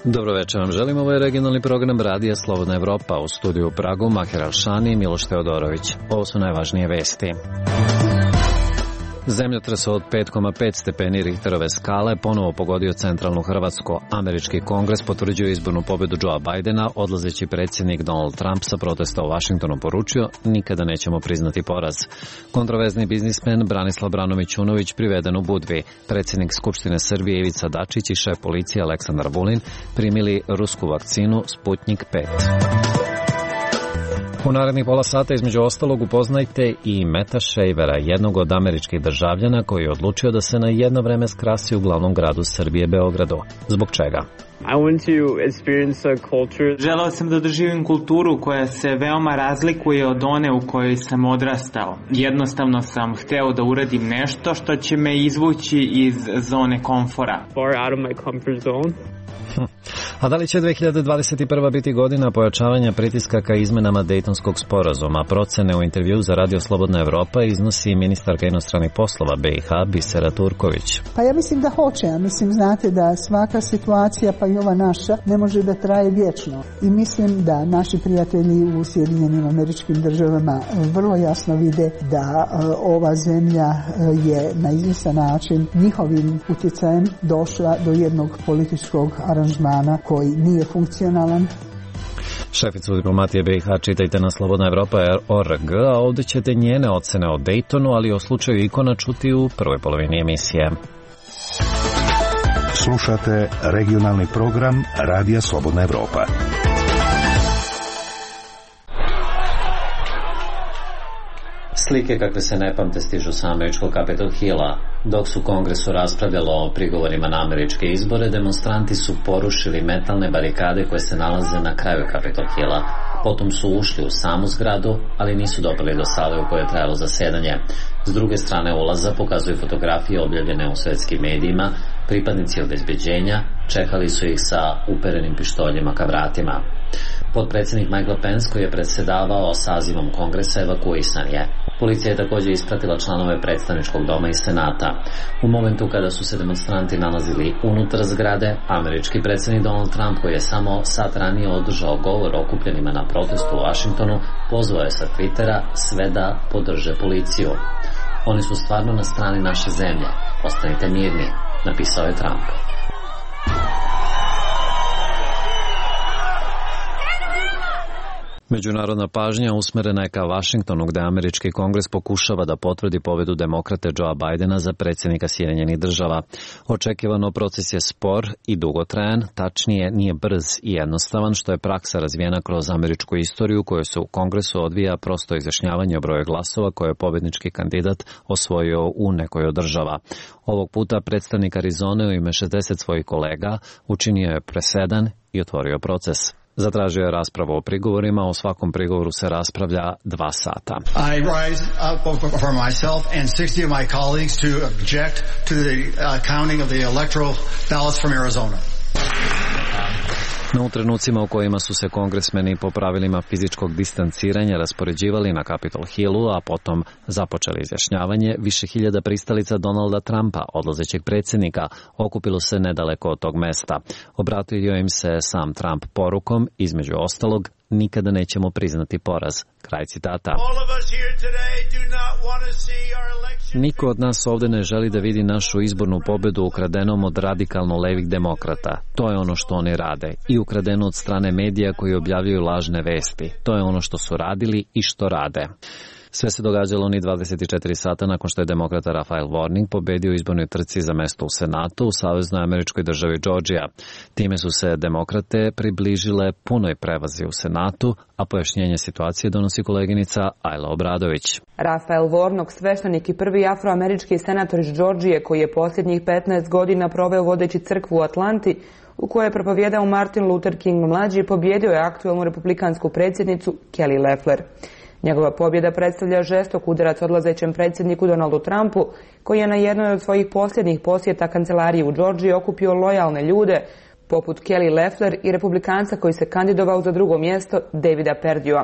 Dobro večer vam želim, ovo je regionalni program Radija Slobodna Evropa, u studiju u Pragu Maher Alšani i Miloš Teodorović. Ovo su najvažnije vesti. Zemljotres od 5,5 stepeni Richterove skale ponovo pogodio centralnu Hrvatsku. Američki kongres potvrđuje izbornu pobedu Joea Bidena, odlazeći predsjednik Donald Trump sa protesta u Vašingtonu poručio: nikada nećemo priznati poraz. Kontroverzni biznismen Branislav Branović-Unović priveden u Budvi. Predsjednik Skupštine Srbije Ivica Dačić i šef policije Aleksandar Vulin primili rusku vakcinu Sputnik 5. U narednih pola sata između ostalog upoznajte i Meta Shavera, jednog od američkih državljana koji je odlučio da se na jedno vreme skrasi u glavnom gradu Srbije, Beogradu. Zbog čega? Želeo sam da doživim kulturu koja se veoma razlikuje od one u kojoj sam odrastao. Jednostavno sam hteo da uradim nešto što će me izvući iz zone komfora. A da li će 2021. biti godina pojačavanja pritiska ka izmenama Dejtonskog sporazuma? Procene u intervju za Radio Slobodna Evropa iznosi ministarka inostranih poslova BiH Bisera Turković. Pa ja mislim da hoće. Ja mislim, znate, da svaka situacija, pa i ova naša, ne može da traje vječno. I mislim da naši prijatelji u Sjedinjenim Američkim Državama vrlo jasno vide da ova zemlja je na izvjestan način njihovim utjecajem došla do jednog političkog aranžmana koji nije funkcionalan. Šeficu diplomatije BiH čitajte na slobodnaevropa.org, a ovdje ćete njene ocene o Dejtonu, ali o slučaju Ikona čuti u prvoj polovini emisije. Slušate regionalni program Radija Slobodna Evropa. Slike kakve se ne pamte stižu sa američkog Capitol Hilla. Dok su u Kongresu raspravljalo o prigovorima na američke izbore, demonstranti su porušili metalne barikade koje se nalaze na kraju Capitol Hilla. Potom su ušli u samu zgradu, ali nisu dopali do sale u kojoj je trajalo zasedanje. S druge strane ulaza pokazuju fotografije objavljene u svetskim medijima. Pripadnici obezbeđenja čekali su ih sa uperenim pištoljima ka vratima. Potpredsjednik Michael Pence, koji je predsjedavao sazivom Kongresa, evakuisan je. Policija je također ispratila članove predstavničkog doma i senata. U momentu kada su se demonstranti nalazili unutar zgrade, američki predsjednik Donald Trump, koji je samo sat ranije održao govor okupljenima na protestu u Washingtonu, pozvao je sa Twittera sve da podrže policiju. Oni su stvarno na strani naše zemlje. Ostanite mirni, napisao je Trump. Međunarodna pažnja usmerena je ka Vašingtonu, gde američki kongres pokušava da potvrdi pobedu demokrate Joea Bidena za predsjednika Sjedinjenih Država. Očekivano proces je spor i dugotrajan, tačnije nije brz i jednostavan, što je praksa razvijena kroz američku istoriju koju se u kongresu odvija prosto izjašnjavanje o broju glasova koje je pobednički kandidat osvojio u nekoj od država. Ovog puta predstavnik Arizone u ime 60 svojih kolega učinio je presedan i otvorio proces. Zatražio je raspravu o prigovorima, o svakom prigovoru se raspravlja 2 sata. I rise up for myself and 60 of my colleagues to object to the counting of the electoral ballots from Arizona. No, u trenucima u kojima su se kongresmeni po pravilima fizičkog distanciranja raspoređivali na Capitol Hillu, a potom započeli izjašnjavanje, više hiljada pristalica Donalda Trumpa, odlazećeg predsjednika, okupilo se nedaleko od tog mesta. Obratio im se sam Trump porukom, između ostalog: nikada nećemo priznati poraz. Kraj citata. Niko od nas ovdje ne želi da vidi našu izbornu pobedu ukradenom od radikalno levih demokrata. To je ono što oni rade. I ukradeno od strane medija koji objavljuju lažne vesti. To je ono što su radili i što rade. Sve se događalo ni 24 sata nakon što je demokrata Raphael Warnock pobedio u izbornoj trci za mesto u Senatu u saveznoj američkoj državi Georgija. Time su se demokrate približile punoj prevazi u Senatu, a pojašnjenje situacije donosi koleginica Ajla Obradović. Raphael Warnock, sveštenik i prvi afroamerički senator iz Georgije, koji je posljednjih 15 godina proveo vodeći crkvu u Atlanti, u kojoj je propovijedao Martin Luther King mlađi, pobjedio je aktuelnu republikansku predsjednicu Kelly Loeffler. Njegova pobjeda predstavlja žestok udarac odlazećem predsjedniku Donaldu Trumpu, koji je na jednoj od svojih posljednjih posjeta kancelariji u Georgiji okupio lojalne ljude, poput Kelly Loeffler i republikanca koji se kandidovao za drugo mjesto, Davida Perdua.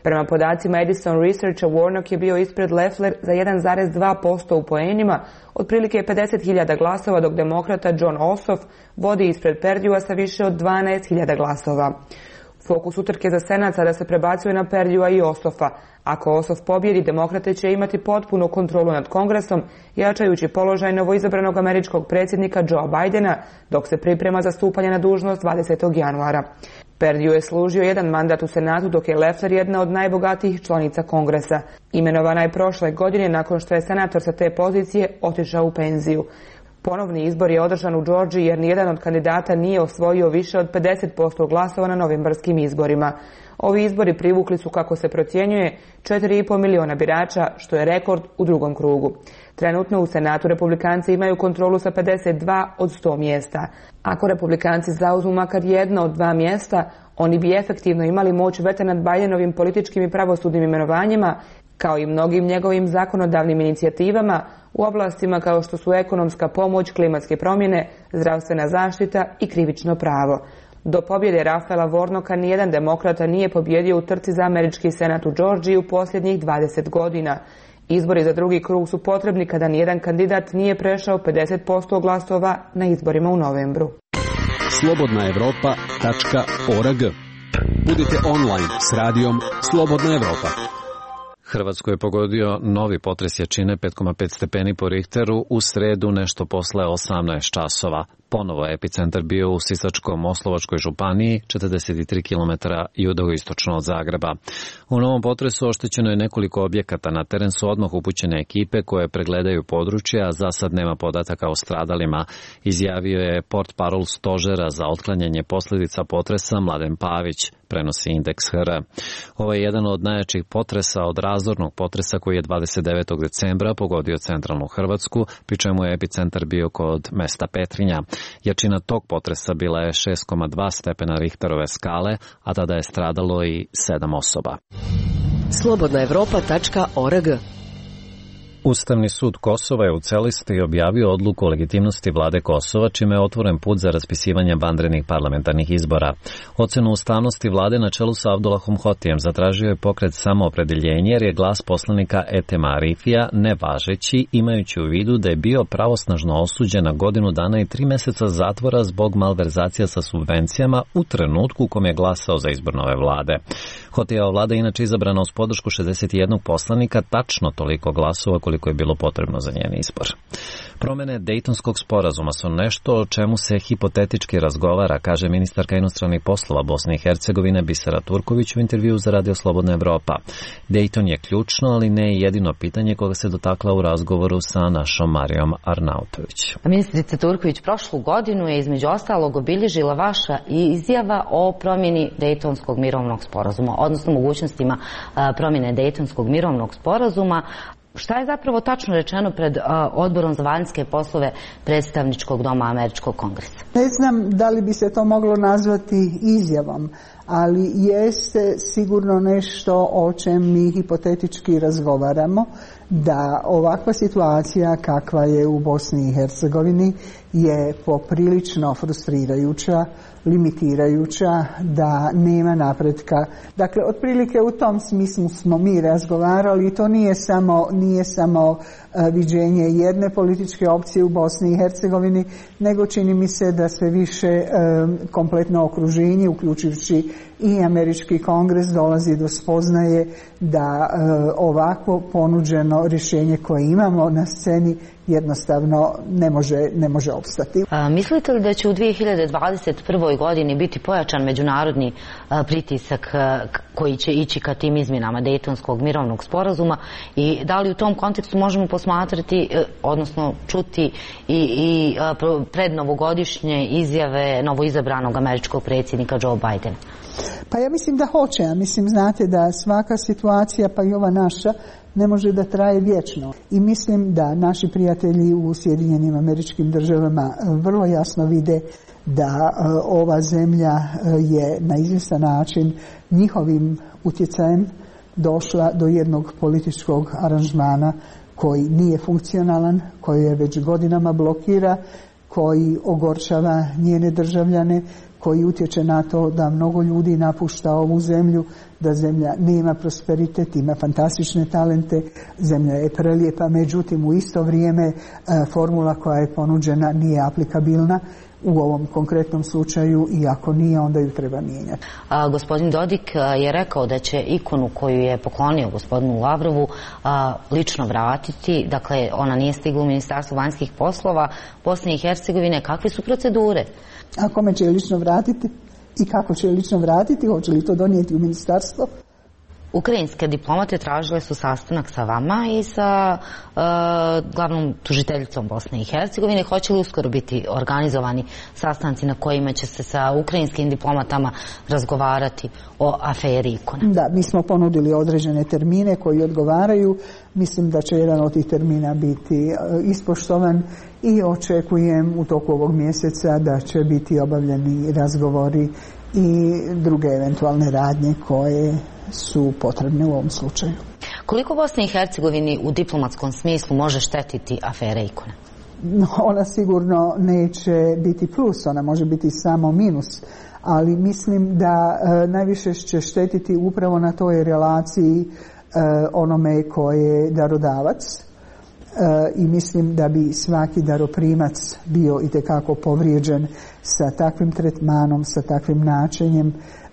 Prema podacima Edison Researcha, Warnock je bio ispred Loeffler za 1,2% u poenima, otprilike 50.000 glasova, dok demokrata John Ossoff vodi ispred Perdua sa više od 12.000 glasova. Fokus utrke za senat sada se prebacuje na Perdua i Osoffa. Ako Ossoff pobjedi, demokrate će imati potpunu kontrolu nad kongresom, jačajući položaj novoizabranog američkog predsjednika Joe Bidena, dok se priprema za stupanje na dužnost 20. januara. Perdue je služio jedan mandat u senatu, dok je Loeffler jedna od najbogatijih članica kongresa. Imenovana je prošle godine nakon što je senator sa te pozicije otišao u penziju. Ponovni izbor je održan u Džordžiji jer nijedan od kandidata nije osvojio više od 50% glasova na novembarskim izborima. Ovi izbori privukli su, kako se procjenjuje, 4,5 miliona birača, što je rekord u drugom krugu. Trenutno u senatu republikanci imaju kontrolu sa 52 od 100 mjesta. Ako republikanci zauzmu makar jedno od 2 mjesta, oni bi efektivno imali moć veta nad Bidenovim političkim i pravosudnim imenovanjima, kao i mnogim njegovim zakonodavnim inicijativama u oblastima kao što su ekonomska pomoć, klimatske promjene, zdravstvena zaštita i krivično pravo. Do pobjede Rafaela Warnocka nijedan demokrata nije pobjedio u trci za američki senat u Džordžiji u posljednjih 20 godina. Izbori za drugi krug su potrebni kada nijedan kandidat nije prešao 50% glasova na izborima u novembru. slobodnaevropa.org. Budite online s radijom Slobodna Evropa. Hrvatsku je pogodio novi potres jačine 5,5 stepeni po Richteru u sredu nešto posle 18 časova. Ponovo je epicentar bio u Sisačko-Moslavačkoj županiji, 43 km jugoistočno od Zagreba. U novom potresu oštećeno je nekoliko objekata. Na teren su odmah upućene ekipe koje pregledaju područje, a za sad nema podataka o stradalima, izjavio je portparol stožera za otklanjanje posljedica potresa Mladen Pavić, prenosi Indeks HR. Ovo je jedan od najjačih potresa od razornog potresa koji je 29. decembra pogodio centralnu Hrvatsku, pri čemu je epicentar bio kod mesta Petrinja. Jačina tog potresa bila je 6,2 stepena Richterove skale, a tada je stradalo i 7 osoba. slobodnaevropa.org. Ustavni sud Kosova je u celosti objavio odluku o legitimnosti vlade Kosova, čime je otvoren put za raspisivanje vanrednih parlamentarnih izbora. Ocenu ustavnosti vlade na čelu sa Abdullahom Hotijem zatražio je pokret Samoopredeljenje, jer je glas poslanika Etema Arifija nevažeći, imajući u vidu da je bio pravosnažno osuđen na 1 godinu dana i 3 mjeseca zatvora zbog malverzacija sa subvencijama u trenutku u kom je glasao za izbor nove vlade. Hotijeva vlada je inače izabrana uz podršku 61 poslanika, tačno toliko glasova koliko je bilo potrebno za njen izbor. Promjene Dejtonskog sporazuma su nešto o čemu se hipotetički razgovara, kaže ministarka inostranih poslova Bosne i Hercegovine Bisera Turković u intervjuu za Radio Slobodna Evropa. Dejton je ključno, ali ne i jedino pitanje koga se dotakla u razgovoru sa našom Marijom Arnautović. Ministrica Turković prošlu godinu je između ostalog obilježila vaša izjava o promjeni Dejtonskog mirovnog sporazuma, odnosno mogućnostima promjene Dejtonskog mirovnog sporazuma. Šta je zapravo tačno rečeno pred Odborom za vanjske poslove predstavničkog doma Američkog kongresa? Ne znam da li bi se to moglo nazvati izjavom, ali jeste sigurno nešto o čem mi hipotetički razgovaramo, da ovakva situacija kakva je u Bosni i Hercegovini je poprilično frustrirajuća, limitirajuća, da nema napretka. Dakle, otprilike u tom smislu smo mi razgovarali i to nije samo viđenje jedne političke opcije u Bosni i Hercegovini, nego čini mi se da sve više kompletno okruženje, uključujući i američki kongres, dolazi do spoznaje da ovakvo ponuđeno rješenje koje imamo na sceni jednostavno ne može opstati. Mislite li da će u 2021. godini biti pojačan međunarodni pritisak koji će ići ka tim izmjenama Dejtonskog mirovnog sporazuma i da li u tom kontekstu možemo posmatrati, odnosno čuti i prednovogodišnje izjave novoizabranog američkog predsjednika Joe Bidena? Pa ja mislim da hoće. Ja mislim, znate, da svaka situacija, pa i ova naša, ne može da traje vječno. I mislim da naši prijatelji u Sjedinjenim Američkim Državama vrlo jasno vide da ova zemlja je na izvjestan način njihovim utjecajem došla do jednog političkog aranžmana koji nije funkcionalan, koji je već godinama blokira koji ogorčava njene državljane, koji utječe na to da mnogo ljudi napušta ovu zemlju, da zemlja nema prosperitet, ima fantastične talente, zemlja je prelijepa, međutim u isto vrijeme formula koja je ponuđena nije aplikabilna u ovom konkretnom slučaju i ako nije, onda ju treba mijenjati. Gospodin Dodik je rekao da će ikonu koju je poklonio gospodinu Lavrovu lično vratiti, dakle ona nije stigla u Ministarstvo vanjskih poslova Bosne i Hercegovine. Kakve su procedure? A kome će je lično vratiti i kako će je lično vratiti, hoće li to donijeti u ministarstvo? Ukrajinske diplomate tražile su sastanak sa vama i sa glavnom tužiteljicom Bosne i Hercegovine. Hoće li uskoro biti organizovani sastanci na kojima će se sa ukrajinskim diplomatama razgovarati o aferi ikona? Da, mi smo ponudili određene termine koji odgovaraju. Mislim da će jedan od tih termina biti ispoštovan i očekujem u toku ovog mjeseca da će biti obavljeni razgovori i druge eventualne radnje koje su potrebne u ovom slučaju. Koliko Bosni i Hercegovini u diplomatskom smislu može štetiti afera ikona? Ona sigurno neće biti plus, ona može biti samo minus, ali mislim da najviše će štetiti upravo na toj relaciji onome koje je darodavac i mislim da bi svaki daroprimac bio itekako povrijeđen sa takvim tretmanom, sa takvim načinjem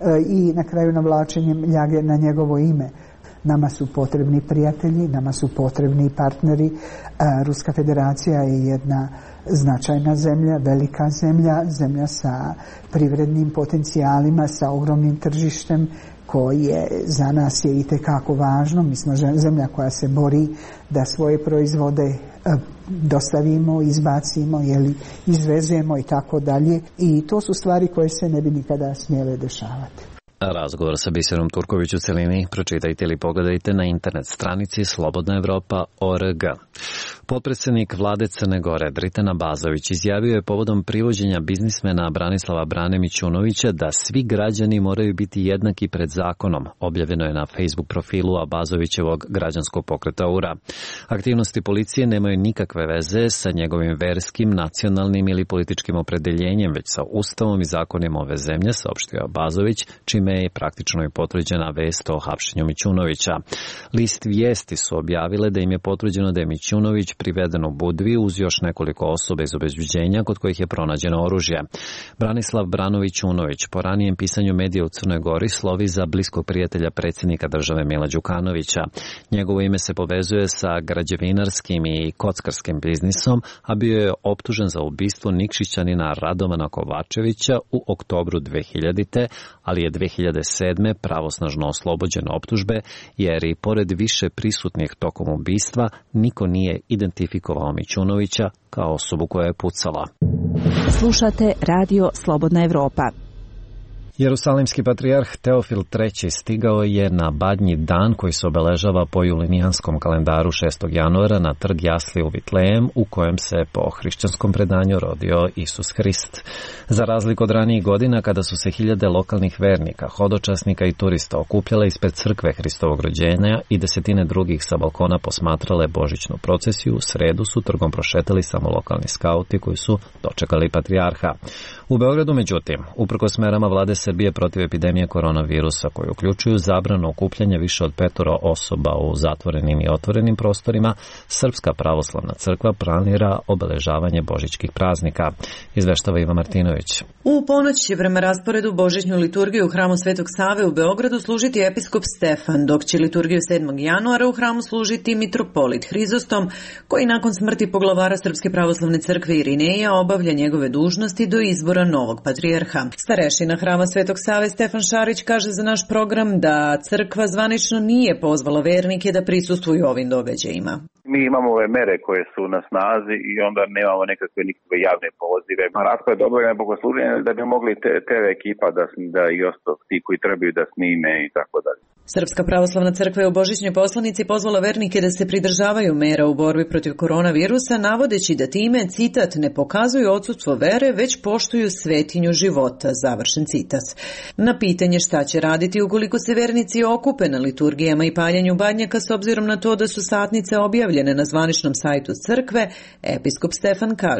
i na kraju navlačenjem ljage na njegovo ime. Nama su potrebni prijatelji, nama su potrebni partneri. Ruska federacija je jedna značajna zemlja, velika zemlja, zemlja sa privrednim potencijalima, sa ogromnim tržištem koje za nas je itekako važno. Mi smo zemlja koja se bori da svoje proizvode dostavimo, izbacimo, izvezemo i tako dalje. I to su stvari koje se ne bi nikada smjele dešavati. Razgovor sa Biserom Turković u celini pročitajte ili pogledajte na internet stranici slobodnaevropa.org. Potpredsjednik vlade Crne Gore Dritan Abazović izjavio je povodom privođenja biznismena Branislava Brane Mićunovića da svi građani moraju biti jednaki pred zakonom. Objavljeno je na Facebook profilu Abazovićevog građanskog pokreta URA. Aktivnosti policije nemaju nikakve veze sa njegovim verskim, nacionalnim ili političkim opredeljenjem, već sa Ustavom i zakonima ove zemlje, saopštio Abazović, čime je praktično i potvrđena vest o hapšenju Mićunovića. List vijesti su objavile da im je potvrđeno da je Mićunović priveden u Budvi uz još nekoliko osoba iz obezbeđenja kod kojih je pronađeno oružje. Branislav Branović Unović po ranijem pisanju medija u Crnoj Gori slovi za bliskog prijatelja predsjednika države Mila Đukanovića. Njegovo ime se povezuje sa građevinarskim i kockarskim biznisom, a bio je optužen za ubistvo Nikšićanina Radovana Kovačevića u oktobru 2000. ali je 2007. pravosnažno oslobođen optužbe jer i pored više prisutnih tokom ubistva niko nije identifikovao Mićunovića kao osobu koja je pucala. Slušate Radio Slobodna Evropa. Jerusalimski patrijarh Teofil III stigao je na Badnji dan koji se obeležava po julinijanskom kalendaru 6. januara na trg Jasli u Vitlejem u kojem se po hrišćanskom predanju rodio Isus Hrist. Za razliku od ranijih godina kada su se hiljade lokalnih vernika, hodočasnika i turista okupljale ispred crkve Hristovog rođenja i desetine drugih sa balkona posmatrale božićnu procesiju, u sredu su trgom prošetali samo lokalni skauti koji su dočekali patrijarha. U Beogradu, međutim, uprkos merama vlade Srbije protiv epidemije koronavirusa koji uključuju zabranu okupljanja više od 5 osoba u zatvorenim i otvorenim prostorima, Srpska pravoslavna crkva planira obeležavanje božićkih praznika, izveštava Iva Martinović. U ponoć će prema rasporedu božićnu liturgiju u hramu Svetog Save u Beogradu služiti episkop Stefan, dok će liturgiju 7. januara u hramu služiti mitropolit Hrizostom, koji nakon smrti poglavara Srpske pravoslavne crkve Irineja obavlja njegove dužnosti do izbora novog patrijarha. Starešina hrama Svetog Save Stefan Šarić kaže za naš program da crkva zvanično nije pozvala vernike da prisustvuju ovim događajima. Mi imamo ove mere koje su na snazi i onda nemamo nikakve javne pozive. Raspored obavljanja bogosluženja da bi mogli TV ekipa da i ostalo ti koji trebaju da snime i tako dalje. Srpska pravoslavna crkva je u božićnoj poslanici pozvala vernike da se pridržavaju mera u borbi protiv koronavirusa, navodeći da time, citat, ne pokazuju odsustvo vere, već poštuju svetinju života, završen citat. Na pitanje šta će raditi ukoliko se vernici okupe na liturgijama i paljenju badnjaka s obzirom na to da su satnice objavljene na zvaničnom sajtu crkve, episkop Stefan kaže.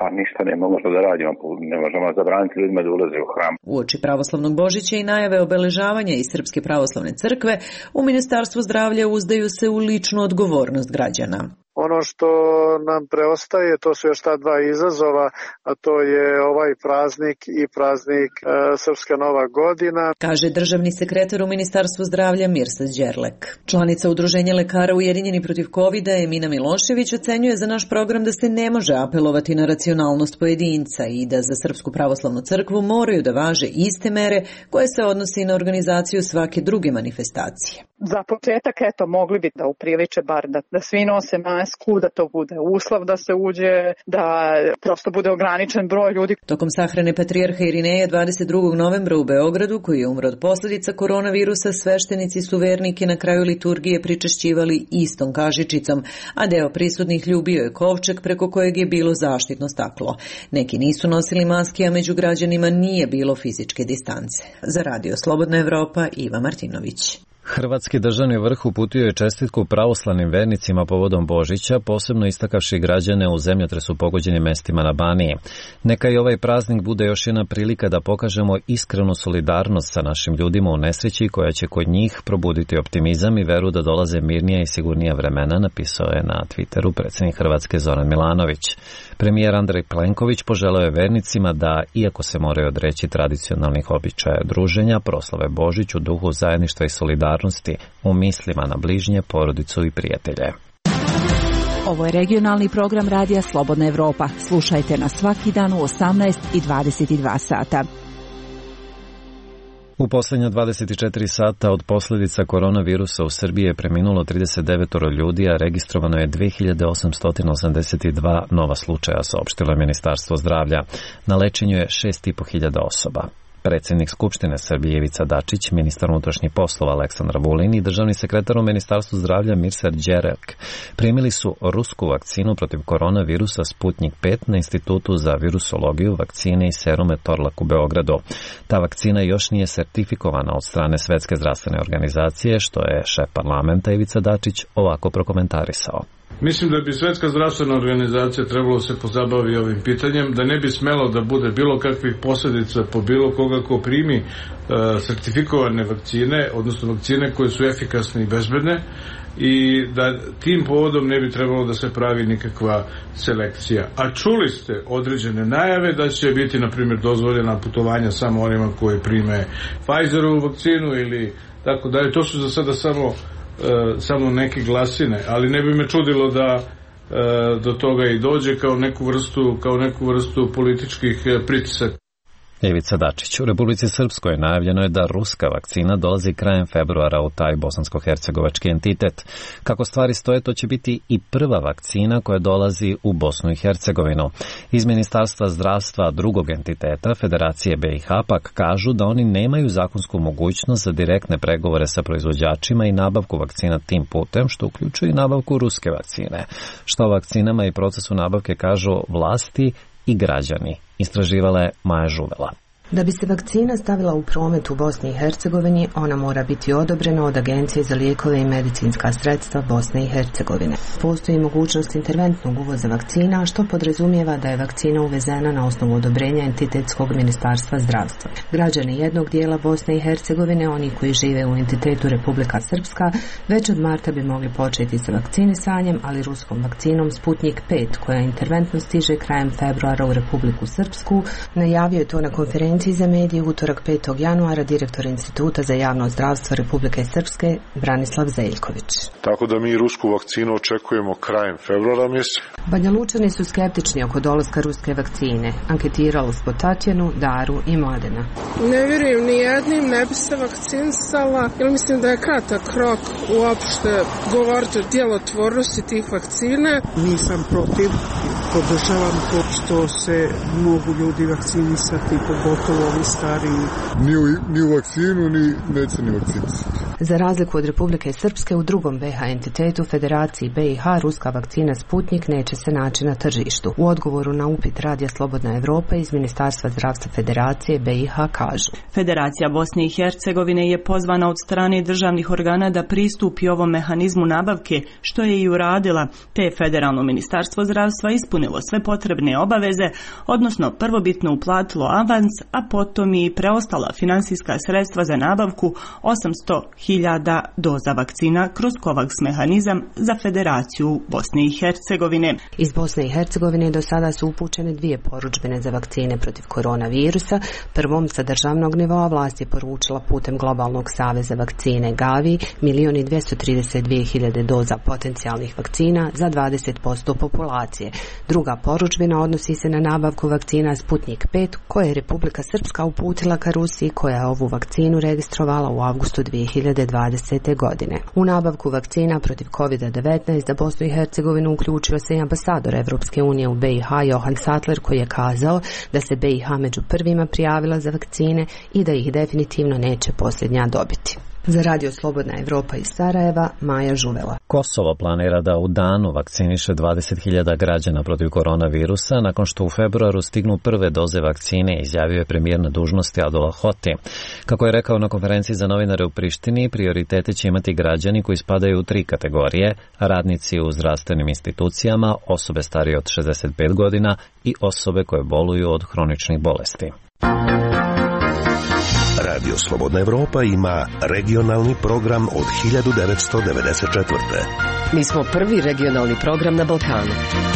a ništa ne možemo da radimo, ne možemo zabraniti ljudima da ulaze u hram. Uoči pravoslavnog Božića i najave obeležavanja iz Srpske pravoslavne crkve, u Ministarstvu zdravlja uzdaju se u ličnu odgovornost građana. Ono što nam preostaje, to su još ta dva izazova, a to je ovaj praznik i praznik Srpska Nova godina. Kaže državni sekretar u Ministarstvu zdravlja Mirsad Đerlek. Članica Udruženja lekara Ujedinjeni protiv Covida Emina Milošević ocenjuje za naš program da se ne može apelovati na racionalnost pojedinca i da za Srpsku pravoslavnu crkvu moraju da važe iste mere koje se odnosi na organizaciju svake druge manifestacije. Za početak, mogli bi da upriliče bar da svi nose masku, da to bude uslov da se uđe, da prosto bude ograničen broj ljudi. Tokom sahrane patrijarha Irineja 22. novembra u Beogradu, koji je umro od posljedica koronavirusa, sveštenici su vernike na kraju liturgije pričešćivali istom kažičicom, a deo prisutnih ljubio je kovčeg preko kojeg je bilo zaštitno staklo. Neki nisu nosili maske, a među građanima nije bilo fizičke distance. Za Radio Slobodna Evropa, Iva Martinović. Hrvatski državni vrh uputio je čestitku pravoslavnim vernicima povodom Božića, posebno istakavši građane u zemljotresu pogođenim mestima na Baniji. Neka i ovaj praznik bude još jedna prilika da pokažemo iskrenu solidarnost sa našim ljudima u nesreći koja će kod njih probuditi optimizam i veru da dolaze mirnija i sigurnija vremena, napisao je na Twitteru predsjednik Hrvatske Zoran Milanović. Premijer Andrej Plenković poželeo je vernicima da, iako se moraju odreći tradicionalnih običaja druženja, proslave Božić u duhu zajedništva i solidarnosti u mislima na bližnje, porodicu i prijatelje. Ovo je regionalni program Radija Slobodna Evropa. Slušajte nas svaki dan u 18 i 22 sata. U posljednja 24 sata od posljedica koronavirusa u Srbiji je preminulo 39 ljudi, a registrovano je 2882 nova slučaja, saopštilo je Ministarstvo zdravlja. Na lečenju je 6500 osoba. Predsjednik Skupštine Srbije Ivica Dačić, ministar unutrašnjih poslova Aleksandar Vulin i državni sekretar u Ministarstvu zdravlja Mirsad Đerlek primili su rusku vakcinu protiv koronavirusa Sputnik 5 na Institutu za virusologiju, vakcine i serume Torlak u Beogradu. Ta vakcina još nije sertifikovana od strane Svetske zdravstvene organizacije, što je šef parlamenta Ivica Dačić ovako prokomentarisao. Mislim da bi Svetska zdravstvena organizacija trebalo se pozabavi ovim pitanjem, da ne bi smelo da bude bilo kakvih posljedica po bilo koga ko primi sertifikovane vakcine, odnosno vakcine koje su efikasne i bezbedne, i da tim povodom ne bi trebalo da se pravi nikakva selekcija. A čuli ste određene najave da će biti, na primjer, dozvoljena putovanja samo onima koji prime Pfizerovu vakcinu ili tako dalje. To su za sada samo neke glasine, ali ne bi me čudilo da do toga i dođe kao neku vrstu političkih pritisaka. Ivica Dačić. U Republici Srpskoj najavljeno je da ruska vakcina dolazi krajem februara u taj bosansko-hercegovački entitet. Kako stvari stoje, to će biti i prva vakcina koja dolazi u Bosnu i Hercegovinu. Iz Ministarstva zdravstva drugog entiteta, Federacije BiH, pak kažu da oni nemaju zakonsku mogućnost za direktne pregovore sa proizvođačima i nabavku vakcina tim putem, što uključuje i nabavku ruske vakcine. Što o vakcinama i procesu nabavke kažu vlasti i građani. Istraživala je Maja Žuvela. Da bi se vakcina stavila u promet u Bosni i Hercegovini, ona mora biti odobrena od Agencije za lijekove i medicinska sredstva Bosne i Hercegovine. Postoji mogućnost interventnog uvoza vakcina, što podrazumijeva da je vakcina uvezena na osnovu odobrenja entitetskog ministarstva zdravstva. Građani jednog dijela Bosne i Hercegovine, oni koji žive u entitetu Republika Srpska, već od marta bi mogli početi sa vakcinisanjem, ali ruskom vakcinom Sputnik 5, koja interventno stiže krajem februara u Republiku Srpsku, najavio je to na konferenciji za medije utorak 5. januara direktor Instituta za javno zdravstvo Republike Srpske Branislav Zeljković. Tako da mi rusku vakcinu očekujemo krajem februara mjeseca. Banja Lučani su skeptični oko dolaska ruske vakcine. Anketiralo s Tatjanu, Daru i Mladena. Ne vjerujem ni jednim, ne bi se vakcinisala, jer mislim da je kratak rok uopšte govoriti o djelotvornosti tih vakcine. Nisam protiv, podržavam to što se mogu ljudi vakcinisati, pogotovo ovi stariji. Ni u vakcinu, ni neće ni vakcinisati. Za razliku od Republike Srpske, u drugom BiH entitetu Federaciji BiH ruska vakcina Sputnik neće se naći na tržištu. U odgovoru na upit Radija Slobodna Evropa iz Ministarstva zdravstva Federacije BiH kažu: Federacija Bosne i Hercegovine je pozvana od strane državnih organa da pristupi ovom mehanizmu nabavke, što je i uradila, te je Federalno ministarstvo zdravstva ispunilo sve potrebne obaveze, odnosno prvobitno uplatilo avans, a potom i preostala finansijska sredstva za nabavku 800.000 doza vakcina kroz COVAX mehanizam za Federaciju Bosne i Hercegovine. Iz Bosne i Hercegovine do sada su upućene 2 porudžbine za vakcine protiv koronavirusa. Prvom sa državnog nivoa vlast je poručila putem Globalnog saveza vakcine Gavi 1.232.000 doza potencijalnih vakcina za 20% populacije. Druga porudžbina odnosi se na nabavku vakcina Sputnik 5 koje je Republika Srpska uputila ka Rusiji, koja je ovu vakcinu registrovala u avgustu 2020. godine. U nabavku vakcina protiv COVID-19 za Bosnu i Hercegovinu uključio se i ambasador Evropske unije u BiH Johan Sattler, koji je kazao da se BiH među prvima prijavila za vakcine i da ih definitivno neće posljednja dobiti. Za Radio Slobodna Evropa iz Sarajeva, Maja Žuvela. Kosovo planira da u danu vakciniše 20.000 građana protiv koronavirusa nakon što u februaru stignu prve doze vakcine, izjavio je premijer na dužnosti Abdullah Hoti. Kako je rekao na konferenciji za novinare u Prištini, prioritete će imati građani koji spadaju u 3 kategorije: radnici u zdravstvenim institucijama, osobe starije od 65 godina i osobe koje boluju od hroničnih bolesti. Radio Slobodna Evropa ima regionalni program od 1994. Mi smo prvi regionalni program na Balkanu.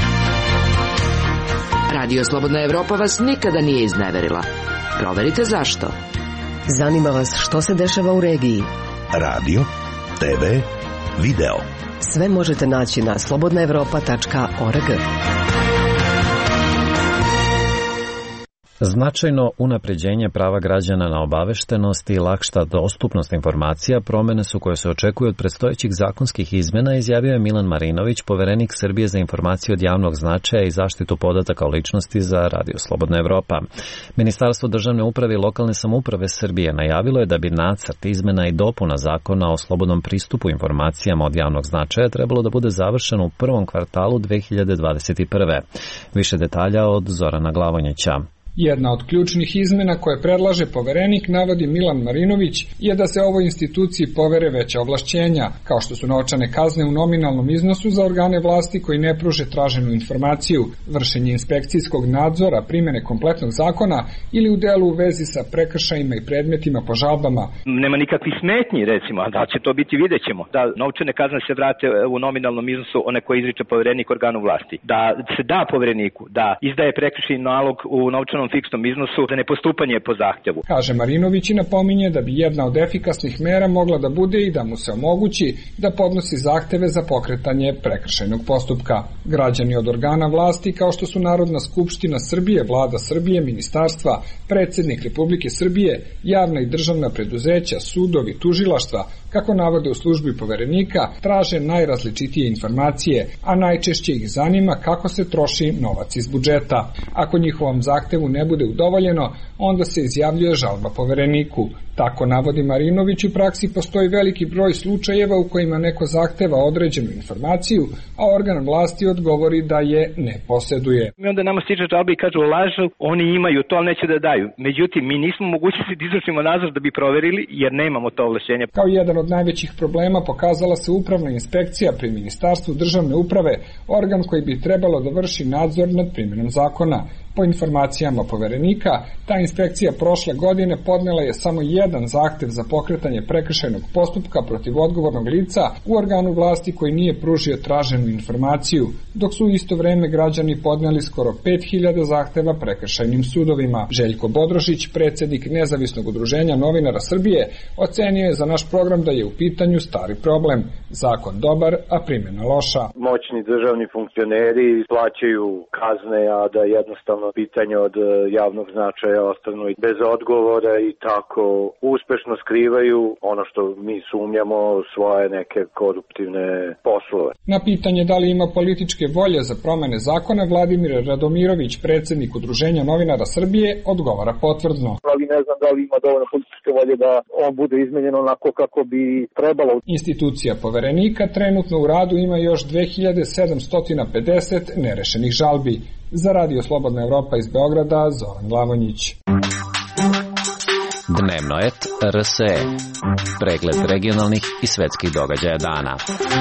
Radio Slobodna Evropa vas nikada nije izneverila. Proverite zašto. Zanima vas što se dešava u regiji. Radio, TV, video. Sve možete naći na slobodnaevropa.org. Značajno unapređenje prava građana na obaveštenost i lakša dostupnost informacija promjene su koje se očekuju od predstojećih zakonskih izmjena, izjavio je Milan Marinović, poverenik Srbije za informacije od javnog značaja i zaštitu podataka o ličnosti za Radio Slobodna Evropa. Ministarstvo državne uprave i lokalne samouprave Srbije najavilo je da bi nacrt izmjena i dopuna zakona o slobodnom pristupu informacijama od javnog značaja trebalo da bude završeno u prvom kvartalu 2021. Više detalja od Zorana Glavonjića. Jedna od ključnih izmena koje predlaže poverenik, navodi Milan Marinović, je da se ovoj instituciji povere veća ovlašćenja, kao što su novčane kazne u nominalnom iznosu za organe vlasti koji ne pruže traženu informaciju, vršenje inspekcijskog nadzora, primjene kompletnog zakona ili u delu u vezi sa prekršajima i predmetima po žalbama. Nema nikakvih smetnji, recimo, a da će to biti, vidjet ćemo. Da novčane kazne se vrate u nominalnom iznosu, one koje izriče poverenik organu vlasti. Da se da povereniku, da izdaje prekršajni nalog u novčanom fiksnom iznosu za nepostupanje po zahtjevu. Kaže Marinović i napominje da bi jedna od efikasnih mera mogla da bude i da mu se omogući da podnosi zahteve za pokretanje prekršajnog postupka. Građani od organa vlasti kao što su Narodna skupština Srbije, Vlada Srbije, ministarstva, predsjednik Republike Srbije, javna i državna preduzeća, sudovi, tužilaštva, kako navode u službi poverenika, traže najrazličitije informacije, a najčešće ih zanima kako se troši novac iz budžeta. Ako njihovom zahtevu ne bude udovoljeno, onda se izjavljuje žalba povereniku. Tako navodi Marinović, u praksi postoji veliki broj slučajeva u kojima neko zahteva određenu informaciju, a organ vlasti odgovori da je ne posjeduje. I onda nama stiže žalbe i kažu lažu, oni imaju to, ali neće da daju. Međutim, mi nismo mogućnosti da izvršimo nadzor da bi proverili, jer nemamo to ovlašćenje. Kao jedan od najvećih problema pokazala se upravna inspekcija pri Ministarstvu državne uprave, organ koji bi trebalo da vrši nadzor nad primjenom zakona. Po informacijama poverenika, ta inspekcija prošle godine podnela je samo jedan zahtev za pokretanje prekršajnog postupka protiv odgovornog lica u organu vlasti koji nije pružio traženu informaciju, dok su u isto vrijeme građani podneli skoro 5.000 zahteva prekršajnim sudovima. Željko Bodrošić, predsjednik Nezavisnog udruženja novinara Srbije, ocenio je za naš program da je u pitanju stari problem. Zakon dobar, a primjena loša. Moćni državni funkcioneri plaćaju kazne, a da jednostavno pitanje od javnog značaja ostanu bez odgovora i tako uspešno skrivaju ono što mi sumnjamo, svoje neke koruptivne poslove. Na pitanje da li ima političke volje za promene zakona, Vladimir Radomirović, predsjednik Udruženja novinara Srbije, odgovara potvrdno. Ali ne znam da li ima dovoljno političke političke volje da on bude izmenjen onako kako bi trebalo. Institucija poverenika trenutno u radu ima još 2750 nerešenih žalbi. Za Radio Slobodna Evropa iz Beograda, Zoran Glavonjić. Dnevno et RSE. Pregled regionalnih i svetskih događaja dana.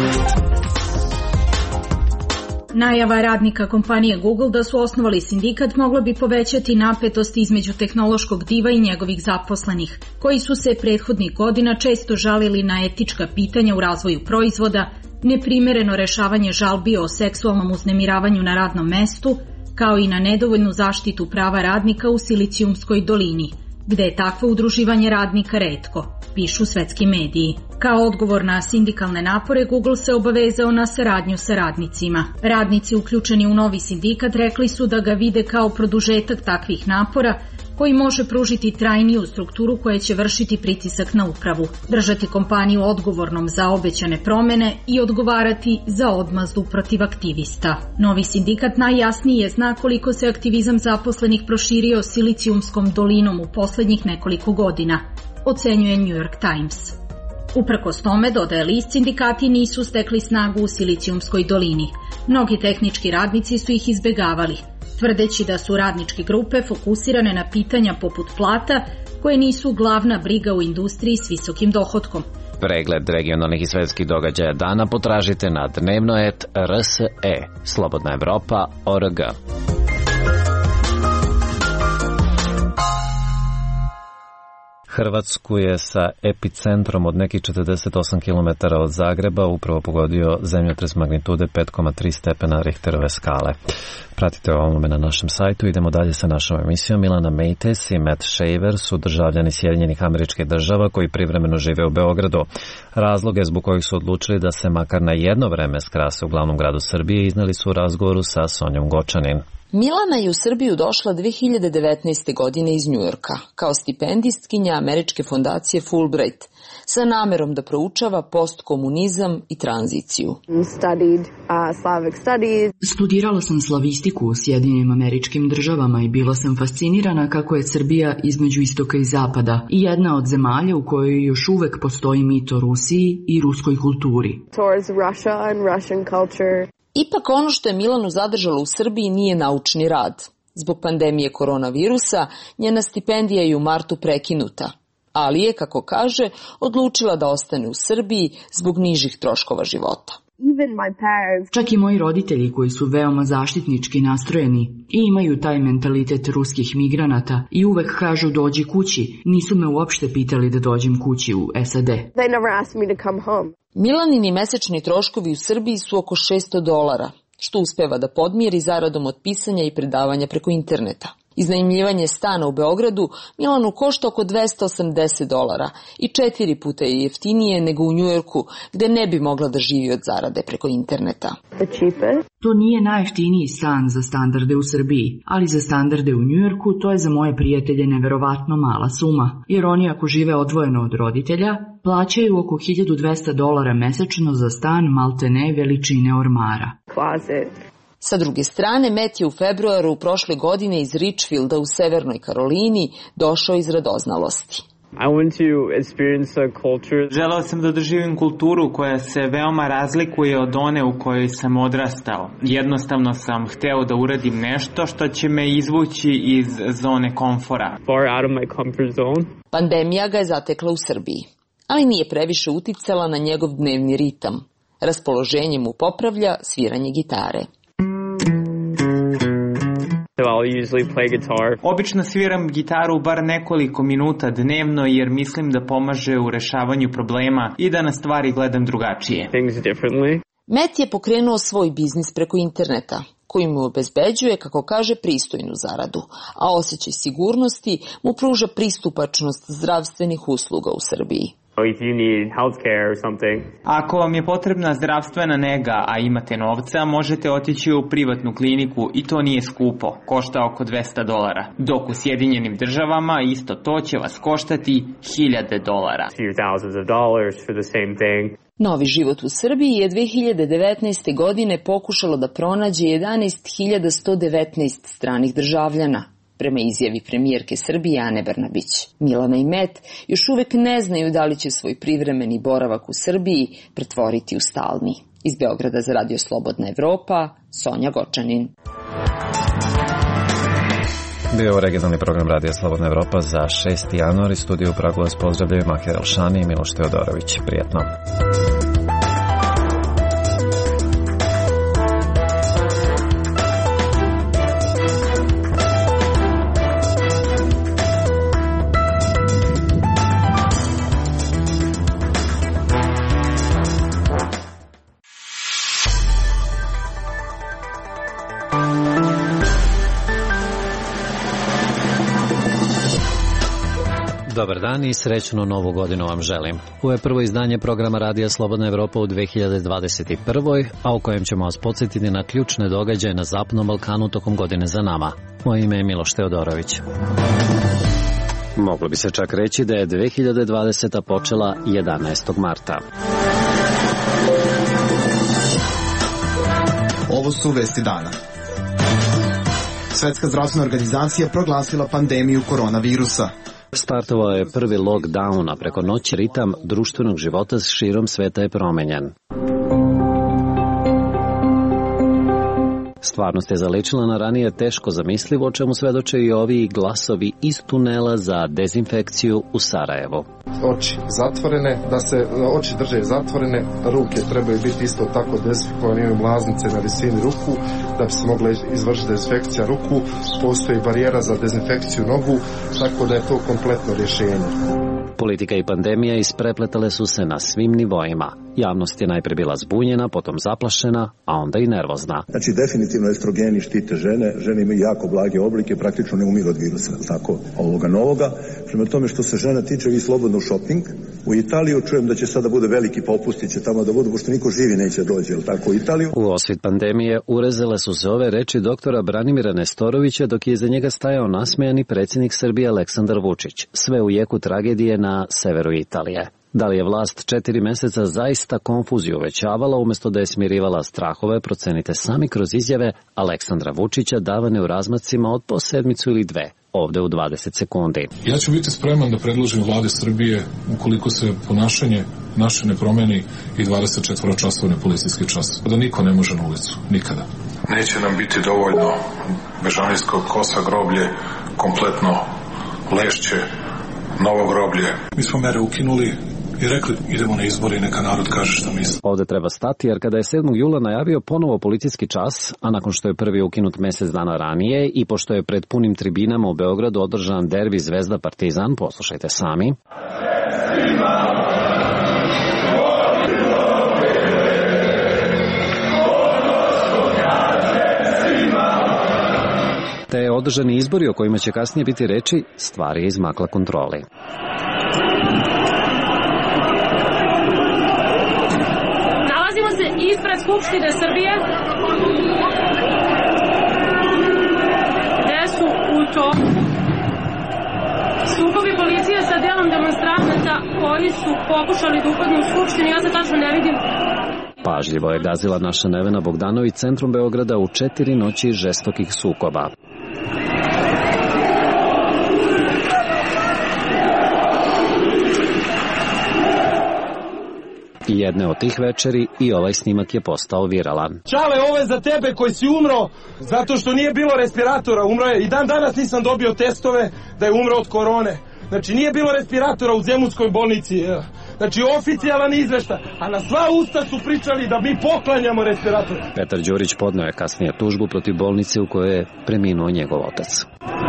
Najava radnika kompanije Google da su osnovali sindikat mogla bi povećati napetost između tehnološkog diva i njegovih zaposlenih, koji su se prethodnih godina često žalili na etička pitanja u razvoju proizvoda, neprimereno rešavanje žalbi o seksualnom uznemiravanju na radnom mestu, kao i na nedovoljnu zaštitu prava radnika u Silicijumskoj dolini, gde je takvo udruživanje radnika retko, pišu svetski mediji. Kao odgovor na sindikalne napore, Google se obavezao na saradnju sa radnicima. Radnici uključeni u novi sindikat rekli su da ga vide kao produžetak takvih napora, koji može pružiti trajniju strukturu koja će vršiti pritisak na upravu, držati kompaniju odgovornom za obećane promene i odgovarati za odmazdu protiv aktivista. Novi sindikat najjasnije zna koliko se aktivizam zaposlenih proširio Silicijumskom dolinom u poslednjih nekoliko godina, ocenjuje New York Times. Uprkos tome, dodaje list, sindikati nisu stekli snagu u Silicijumskoj dolini. Mnogi tehnički radnici su ih izbegavali, tvrdeći da su radničke grupe fokusirane na pitanja poput plata, koje nisu glavna briga u industriji s visokim dohotkom. Pregled regionalnih i svetskih događaja dana potražite na dnevno.rs.e, slobodnaevropa.org. Hrvatsku je sa epicentrom od nekih 48 km od Zagreba upravo pogodio zemljotres magnitude 5,3 stepena Richterove skale. Pratite ovome na našem sajtu. Idemo dalje sa našom emisijom. Milana Mejtes i Matt Shaver su državljani Sjedinjenih Američkih Država koji privremeno žive u Beogradu. Razloge zbog kojih su odlučili da se makar na jedno vreme skrase u glavnom gradu Srbije izneli su u razgovoru sa Sonjom Gočanin. Milana je u Srbiju došla 2019. godine iz Njujorka kao stipendistkinja američke fondacije Fulbright sa namerom da proučava postkomunizam i tranziciju. Studirala sam slavistiku u Sjedinjenim Američkim Državama i bila sam fascinirana kako je Srbija između istoka i zapada i jedna od zemalja u kojoj još uvek postoji mit o Rusiji i ruskoj kulturi. Ipak ono što je Milanu zadržalo u Srbiji nije naučni rad. Zbog pandemije koronavirusa njena stipendija je u martu prekinuta, ali je, kako kaže, odlučila da ostane u Srbiji zbog nižih troškova života. Čak i moji roditelji koji su veoma zaštitnički nastrojeni i imaju taj mentalitet ruskih migranata i uvek kažu dođi kući, nisu me uopšte pitali da dođem kući u SAD. Milanini mesečni troškovi u Srbiji su oko $600, što uspeva da podmiri zaradom od pisanja i predavanja preko interneta. Iznajmljivanje stana u Beogradu Milanu košta oko $280 i 4 puta je jeftinije nego u Njujorku, gde ne bi mogla da živi od zarade preko interneta. To nije najjeftiniji stan za standarde u Srbiji, ali za standarde u Njujorku to je za moje prijatelje neverovatno mala suma, jer oni ako žive odvojeno od roditelja, plaćaju oko $1200 mesečno za stan maltene veličine ormara. Sa druge strane, Matt je u februaru prošle godine iz Richfielda u Severnoj Karolini došao iz radoznalosti. Želeo sam da doživim kulturu koja se veoma razlikuje od one u kojoj sam odrastao. Jednostavno sam hteo da uradim nešto što će me izvući iz zone komfora. Pandemija ga je zatekla u Srbiji, ali nije previše uticala na njegov dnevni ritam. Raspoloženje mu popravlja sviranje gitare. Obično sviram gitaru bar nekoliko minuta dnevno jer mislim da pomaže u rešavanju problema i da na stvari gledam drugačije. Matt je pokrenuo svoj biznis preko interneta, koji mu obezbeđuje, kako kaže, pristojnu zaradu, a osjećaj sigurnosti mu pruža pristupačnost zdravstvenih usluga u Srbiji. Ako vam je potrebna zdravstvena nega, a imate novca, možete otići u privatnu kliniku i to nije skupo, košta oko $200, dok u Sjedinjenim Državama isto to će vas koštati $1,000. Novi život u Srbiji je 2019. godine pokušalo da pronađe 11.119 stranih državljana. prema izjavi premijerke Srbije Ane Brnabić. Milana i Met još uvek ne znaju da li će svoj privremeni boravak u Srbiji pretvoriti u stalni. Iz Beograda za Radio Slobodna Evropa, Sonja Gočanin. Bio je regionalni program Radija Slobodna Evropa za 6. januar i studiju u Pragu vas pozdravljaju Mahir Elšani i Miloš Teodorović. Prijetno. Dobar dan i srećnu novu godinu vam želim. Ovo je prvo izdanje programa Radija Slobodna Evropa u 2021. a u kojem ćemo vas podsjetiti na ključne događaje na Zapadnom Balkanu tokom godine za nama. Moje ime je Miloš Teodorović. Moglo bi se čak reći da je 2020. počela 11. marta. Ovo su vesti dana. Svetska zdravstvena organizacija proglasila pandemiju koronavirusa. Startovao je prvi lockdown, a preko noći ritam društvenog života širom sveta je promenjen. Stvarnost je zaličila na ranije teško zamislivo, o čemu svedoče i ovi glasovi iz tunela za dezinfekciju u Sarajevu. Oči zatvorene, da se oči drže zatvorene, ruke trebaju biti isto tako dezinfikovane, imaju mlaznice na visini ruku, da bi se mogla izvršiti dezinfekcija ruku, postoji barijera za dezinfekciju nogu, tako da je to kompletno rješenje. Politika i pandemija isprepletale su se na svim nivoima. Javnost je najprije bila zbunjena, potom zaplašena, a onda i nervozna. Znači, definitivno estrogeni štite žene. Žene imaju jako blage oblike, praktično ne umiru od virusa, tako, ovoga novoga. Prema tome što se žena tiče, vi slobodno šoping. U Italiju čujem da će sada bude veliki popustiće tamo da budu, pošto niko živi neće dođe, jel tako, u Italiju? U osvit pandemije urezale su se ove reči doktora Branimira Nestorovića, dok je iza njega stajao nasmejani predsjednik Srbije Aleksandar Vučić. Sve u jeku tragedije na severu Italije. Da li je vlast 4 meseca zaista konfuziju uvećavala umjesto da je smirivala strahove, procenite sami kroz izjave Aleksandra Vučića davane u razmacima od po sedmicu ili dve, ovde u 20 sekundi. Ja ću biti spreman da predložim vlade Srbije ukoliko se ponašanje naše ne promeni i 24-časovni policijski čas. Da niko ne može na ulicu, nikada. Neće nam biti dovoljno Bežanijskog kosa groblje, kompletno Lešće, novo groblje. Mi smo mere ukinuli i rekli idemo na izbore i neka narod kaže šta misli. Ovde treba stati jer kada je 7. jula najavio ponovo policijski čas, a nakon što je prvi ukinut mesec dana ranije i pošto je pred punim tribinama u Beogradu održan derbi Zvezda Partizan, poslušajte sami. Te održani izbori o kojima će kasnije biti reči, stvar je izmakla kontroli. Nalazimo se ispred Skupštine Srbije, gde su u toku sukobi policije sa delom demonstranata koji su pokušali da upadnu u Skupštinu. Ja se tačno ne vidim. Pažljivo je gazila naša Nevena Bogdanović centrom Beograda u 4 noći žestokih sukoba. I jedne od tih večeri i ovaj snimak je postao viralan. Čale, ovo je za tebe koji si umro zato što nije bilo respiratora, umro je. I dan danas nisam dobio testove da je umro od korone. Znači nije bilo respiratora u Zemunskoj bolnici. Znači oficijalan izveštaj, a na sva usta su pričali da mi poklanjamo respirator. Petar Đurić podneo je kasnije tužbu protiv bolnice u kojoj je preminuo njegov otac.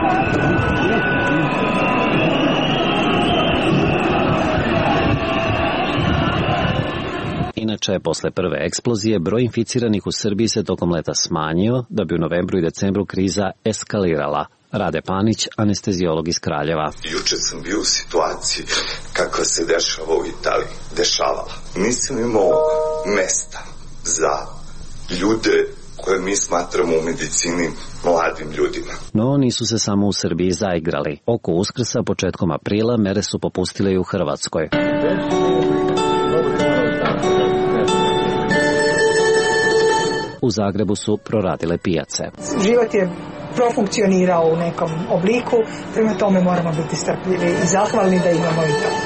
Inače, posle prve eksplozije, broj inficiranih u Srbiji se tokom leta smanjio, da bi u novembru i decembru kriza eskalirala. Rade Panić, anestezijolog iz Kraljeva. Juče sam bio u situaciji kakva se dešava u Italiji. Dešavala. Nisam imao mesta za ljude koje mi smatramo u medicini mladim ljudima. No, nisu se samo u Srbiji zaigrali. Oko Uskrsa, početkom aprila, mere su popustile i u Hrvatskoj. U Zagrebu su proradile pijace. Život je profunkcionirao u nekom obliku, prema tome moramo biti strpljivi i zahvalni da imamo i to.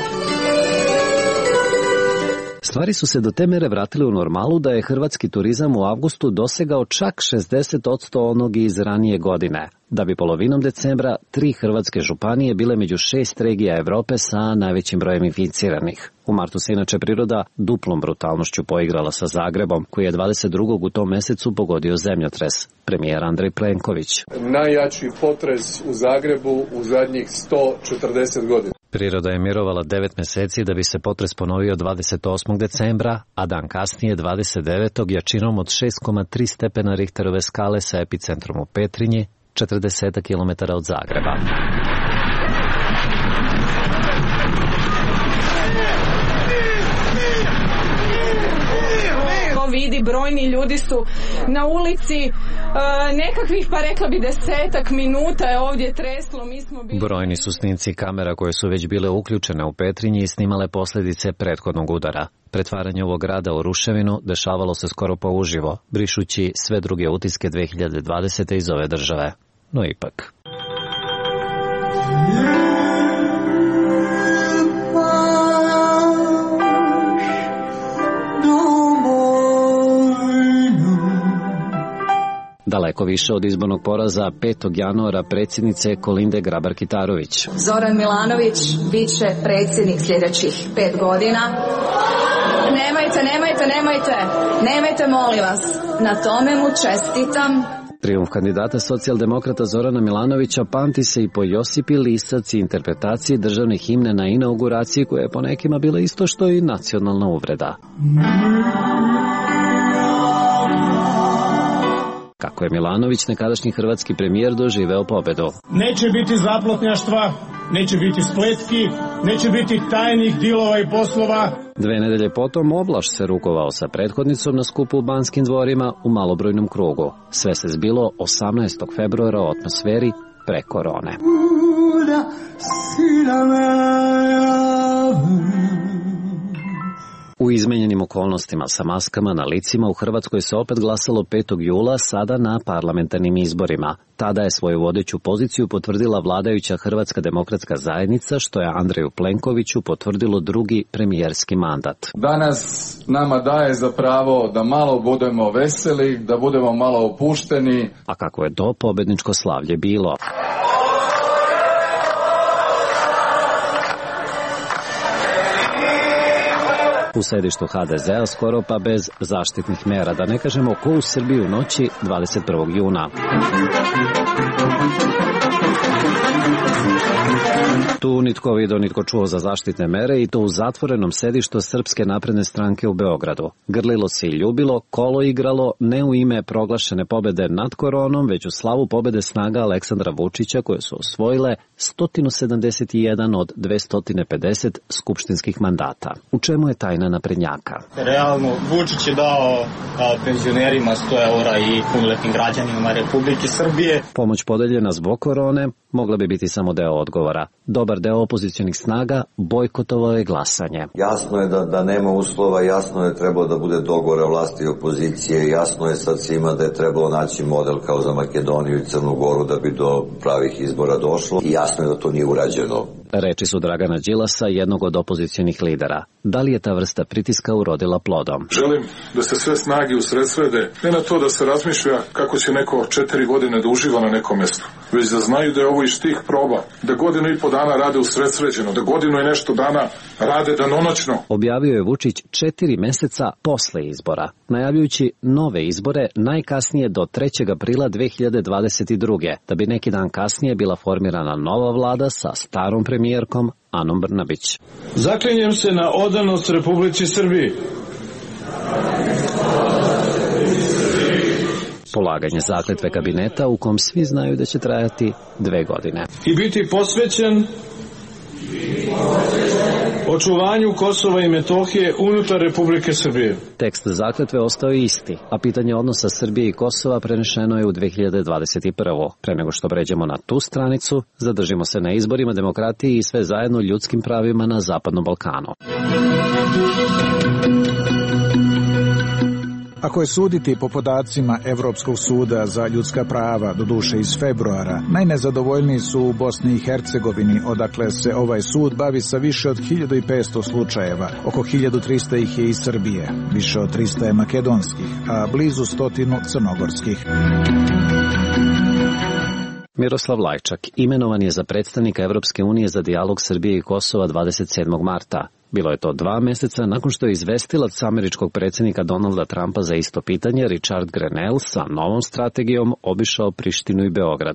Stvari su se do te mere vratile u normalu da je hrvatski turizam u avgustu dosegao čak 60% onog iz ranije godine, da bi polovinom decembra 3 hrvatske županije bile među 6 regija Evrope sa najvećim brojem inficiranih. U martu se inače priroda duplom brutalnošću poigrala sa Zagrebom, koji je 22. u tom mesecu pogodio zemljotres. Premijer Andrej Plenković. Najjači potres u Zagrebu u zadnjih 140 godina. Priroda je mirovala 9 meseci da bi se potres ponovio 28. decembra, a dan kasnije 29. jačinom od 6,3 stepena Richterove skale sa epicentrom u Petrinji, 40 km od Zagreba. Vidi, brojni ljudi su na ulici, nekakvih, pa rekla bi 10 minuta je ovdje treslo, mi smo bili... Brojni su snimci kamera koje su već bile uključene u Petrinji i snimale posljedice prethodnog udara. Pretvaranje ovog grada u ruševinu dešavalo se skoro pa uživo, brišući sve druge utiske 2020. iz ove države. No ipak. Daleko više od izbornog poraza 5. januara predsjednice Kolinde Grabar-Kitarović. Zoran Milanović bit će predsjednik sljedećih 5 godina. Nemojte, molim vas. Na tome mu čestitam. Trijumf kandidata socijaldemokrata Zorana Milanovića pamti se i po Josipi Lisac i interpretaciji državnih himne na inauguraciji, koja je po nekima bila isto što i nacionalna uvreda. Kako je Milanović, nekadašnji hrvatski premijer, doživeo pobedu. Neće biti zaplotnjaštva, neće biti spletki, neće biti tajnih dilova i poslova. 2 nedelje potom Oblaš se rukovao sa prethodnicom na skupu u Banskim dvorima u malobrojnom krugu. Sve se zbilo 18. februara u atmosferi pre korone. U izmenjenim okolnostima sa maskama na licima u Hrvatskoj se opet glasalo 5. jula, sada na parlamentarnim izborima. Tada je svoju vodeću poziciju potvrdila vladajuća Hrvatska demokratska zajednica, što je Andreju Plenkoviću potvrdilo drugi premijerski mandat. Danas nama daje za pravo da malo budemo veseli, da budemo malo opušteni. A kako je to pobedničko slavlje bilo? U sedištu HDZ-a skoro pa bez zaštitnih mera, da ne kažemo ko u Srbiji u noći 21. juna. Tu nitko vidio, nitko čuo za zaštitne mere, i to u zatvorenom sedištu Srpske napredne stranke u Beogradu. Grlilo se i ljubilo, kolo igralo, ne u ime proglašene pobede nad koronom, već u slavu pobede snaga Aleksandra Vučića, koje su osvojile 171 od 250 skupštinskih mandata. U čemu je tajna naprednjaka? Realno, Vučić je dao penzionerima 100 eura i punoletnim građanima Republike Srbije. Pomoć podeljena zbog korone mogla bi biti samo deo odgovora. Dobar deo opozicionih snaga bojkotovao je glasanje. Jasno je da nema uslova, jasno je trebalo da bude dogovora vlasti i opozicije, jasno je sad svima da je trebalo naći model kao za Makedoniju i Crnu Goru da bi do pravih izbora došlo, i jasno je da to nije urađeno. Reči su Dragana Đilasa, jednog od opozicionih lidera. Da li je ta vrsta pritiska urodila plodom? Želim da se sve snage usredsrede, ne na to da se razmišlja kako će neko 4 godine da uživa na nekom mestu, već da znaju da je ovo iz tih proba, da 1,5 dana rade usredsređeno, da 1 i nešto dana rade danonoćno. Objavio je Vučić 4 meseca posle izbora, najavljujući nove izbore najkasnije do 3. aprila 2022. da bi neki dan kasnije bila formirana nova vlada sa starom premijerkom Anom Brnabić. Zaklinjem se na odanost Republici Srbiji. Polaganje zakletve kabineta u kom svi znaju da će trajati 2 godine. I biti posvećen očuvanju Kosova i Metohije unutar Republike Srbije. Tekst zakletve ostao je isti, a pitanje odnosa Srbije i Kosova prenešeno je u 2021. Pre nego što pređemo na tu stranicu, zadržimo se na izborima, demokratiji i sve zajedno ljudskim pravima na Zapadnom Balkanu. Ako je suditi po podacima Evropskog suda za ljudska prava, doduše iz februara, najnezadovoljniji su u Bosni i Hercegovini, odakle se ovaj sud bavi sa više od 1500 slučajeva. Oko 1300 ih je iz Srbije, više od 300 je makedonskih, a blizu 100 crnogorskih. Miroslav Lajčak imenovan je za predstavnika Evropske unije za dijalog Srbije i Kosova 27. marta. Bilo je to 2 meseca nakon što je izvestilac američkog predsjednika Donalda Trumpa za isto pitanje, Richard Grenell, sa novom strategijom obišao Prištinu i Beograd.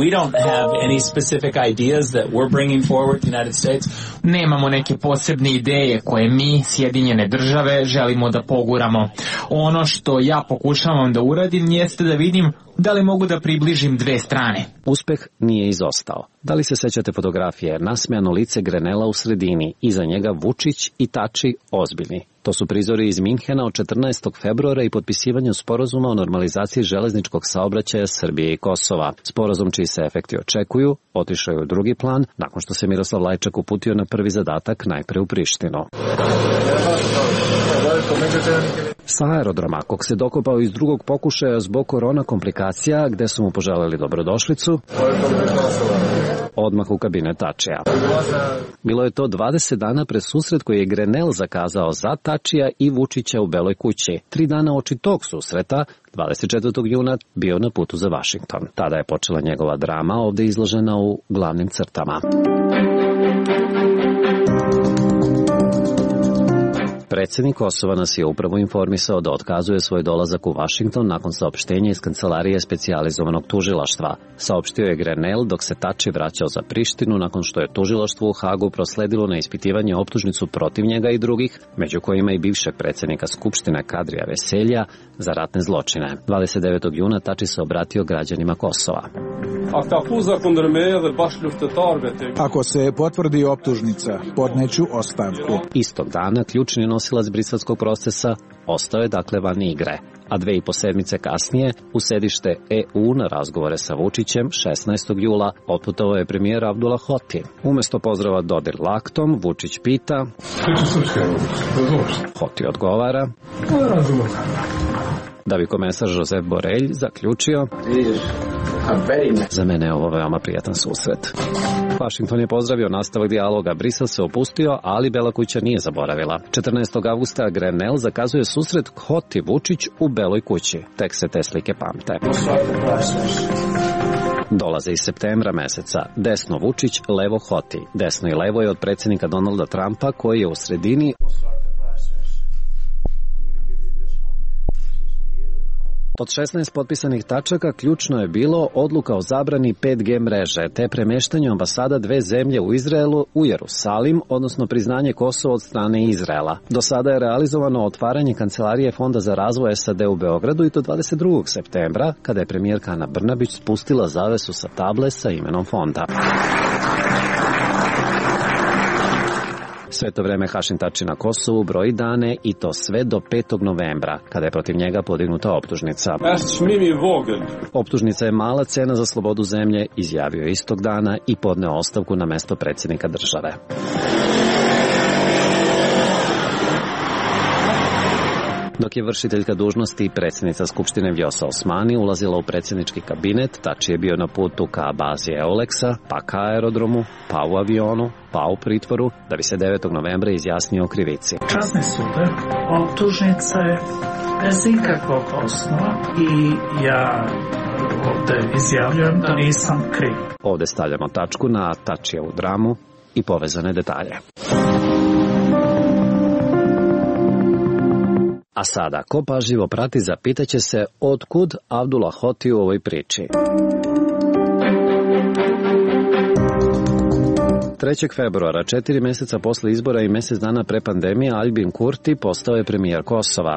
Nemamo neke posebne ideje koje mi, Sjedinjene države, želimo da poguramo. Ono što ja pokušavam da uradim jeste da vidim da li mogu da približim dve strane. Uspeh nije izostao. Da li se sećate fotografije? Nasmejano lice Grenella u sredini, iza njega Vučić i Tači ozbiljni. To su prizori iz Minhena od 14. februara i potpisivanju sporazuma o normalizaciji železničkog saobraćaja Srbije i Kosova. Sporazum čiji se efekti očekuju otišao je u drugi plan nakon što se Miroslav Lajčak uputio na prvi zadatak najpre u Prištinu. Sa aerodroma, kog se dokopao iz drugog pokušaja zbog korona komplikacija, gde su mu poželeli dobrodošlicu, odmah u kabinet Tačija. Bilo je to 20 dana pred susret koji je Grenell zakazao za Tačija i Vučića u Beloj kući. 3 dana oči tog susreta, 24. juna, bio na putu za Vašington. Tada je počela njegova drama, ovde izložena u glavnim crtama. Predsjednik Kosova nas je upravo informisao da otkazuje svoj dolazak u Vašington nakon saopštenja iz kancelarije specijalizovanog tužilaštva. Saopštio je Grenell dok se Tači vraćao za Prištinu nakon što je tužilaštvo u Hagu prosledilo na ispitivanje optužnicu protiv njega i drugih, među kojima i bivšeg predsjednika Skupštine Kadrija Veselja, za ratne zločine. 29. juna Tači se obratio građanima Kosova. Ako se potvrdi optužnica, podneću ostavku. Istog dana ključni nosilac briselskog procesa ostao je dakle van igre, a 2,5 sedmice kasnije u sedište EU na razgovore sa Vučićem 16. jula otputovao je premijer Abdullah Hoti. Umesto pozdrava Dodir laktom, Vučić pita, Hoti odgovara, da bi komesar Josep Borelj zaključio, za mene je ovo veoma prijatan susret. Vašington je pozdravio nastavak dijaloga, Brisel se opustio, ali Bela kuća nije zaboravila. 14. avgusta Grenell zakazuje susret Hoti Vučić u Beloj kući. Tek se te slike pamte. Dolaze iz septembra meseca. Desno Vučić, levo Hoti. Desno i levo je od predsjednika Donalda Trumpa koji je u sredini. Od 16 potpisanih tačaka ključno je bilo odluka o zabrani 5G mreže te premeštanju ambasada dve zemlje u Izraelu u Jerusalim, odnosno priznanje Kosova od strane Izraela. Do sada je realizovano otvaranje kancelarije Fonda za razvoj SAD u Beogradu i to 22. septembra, kada je premijerka Ana Brnabić spustila zavesu sa table sa imenom fonda. Sve to vreme Hašim Tači na Kosovu broji dane i to sve do 5. novembra, kada je protiv njega podignuta optužnica. Optužnica je mala cena za slobodu zemlje, izjavio je istog dana i podneo ostavku na mesto predsjednika države. Dok je vršiteljka dužnosti i predsjednica Skupštine Vjosa Osmani ulazila u predsjednički kabinet, Tači je bio na putu ka bazi Euleksa, pa ka aerodromu, pa u avionu, pa u pritvoru, da bi se 9. novembra izjasnio o krivici. Časni sude, optužnica je bez ikakvog osnova i ja ovde izjavljujem da nisam kriv. Ovde stavljamo tačku na Tačijevu dramu i povezane detalje. A sada, ko pažljivo prati, zapitaće se otkud Abdullah Hoti u ovoj priči. 3. februara, 4 meseca posle izbora i mjesec dana pre pandemije, Albin Kurti postao je premijer Kosova.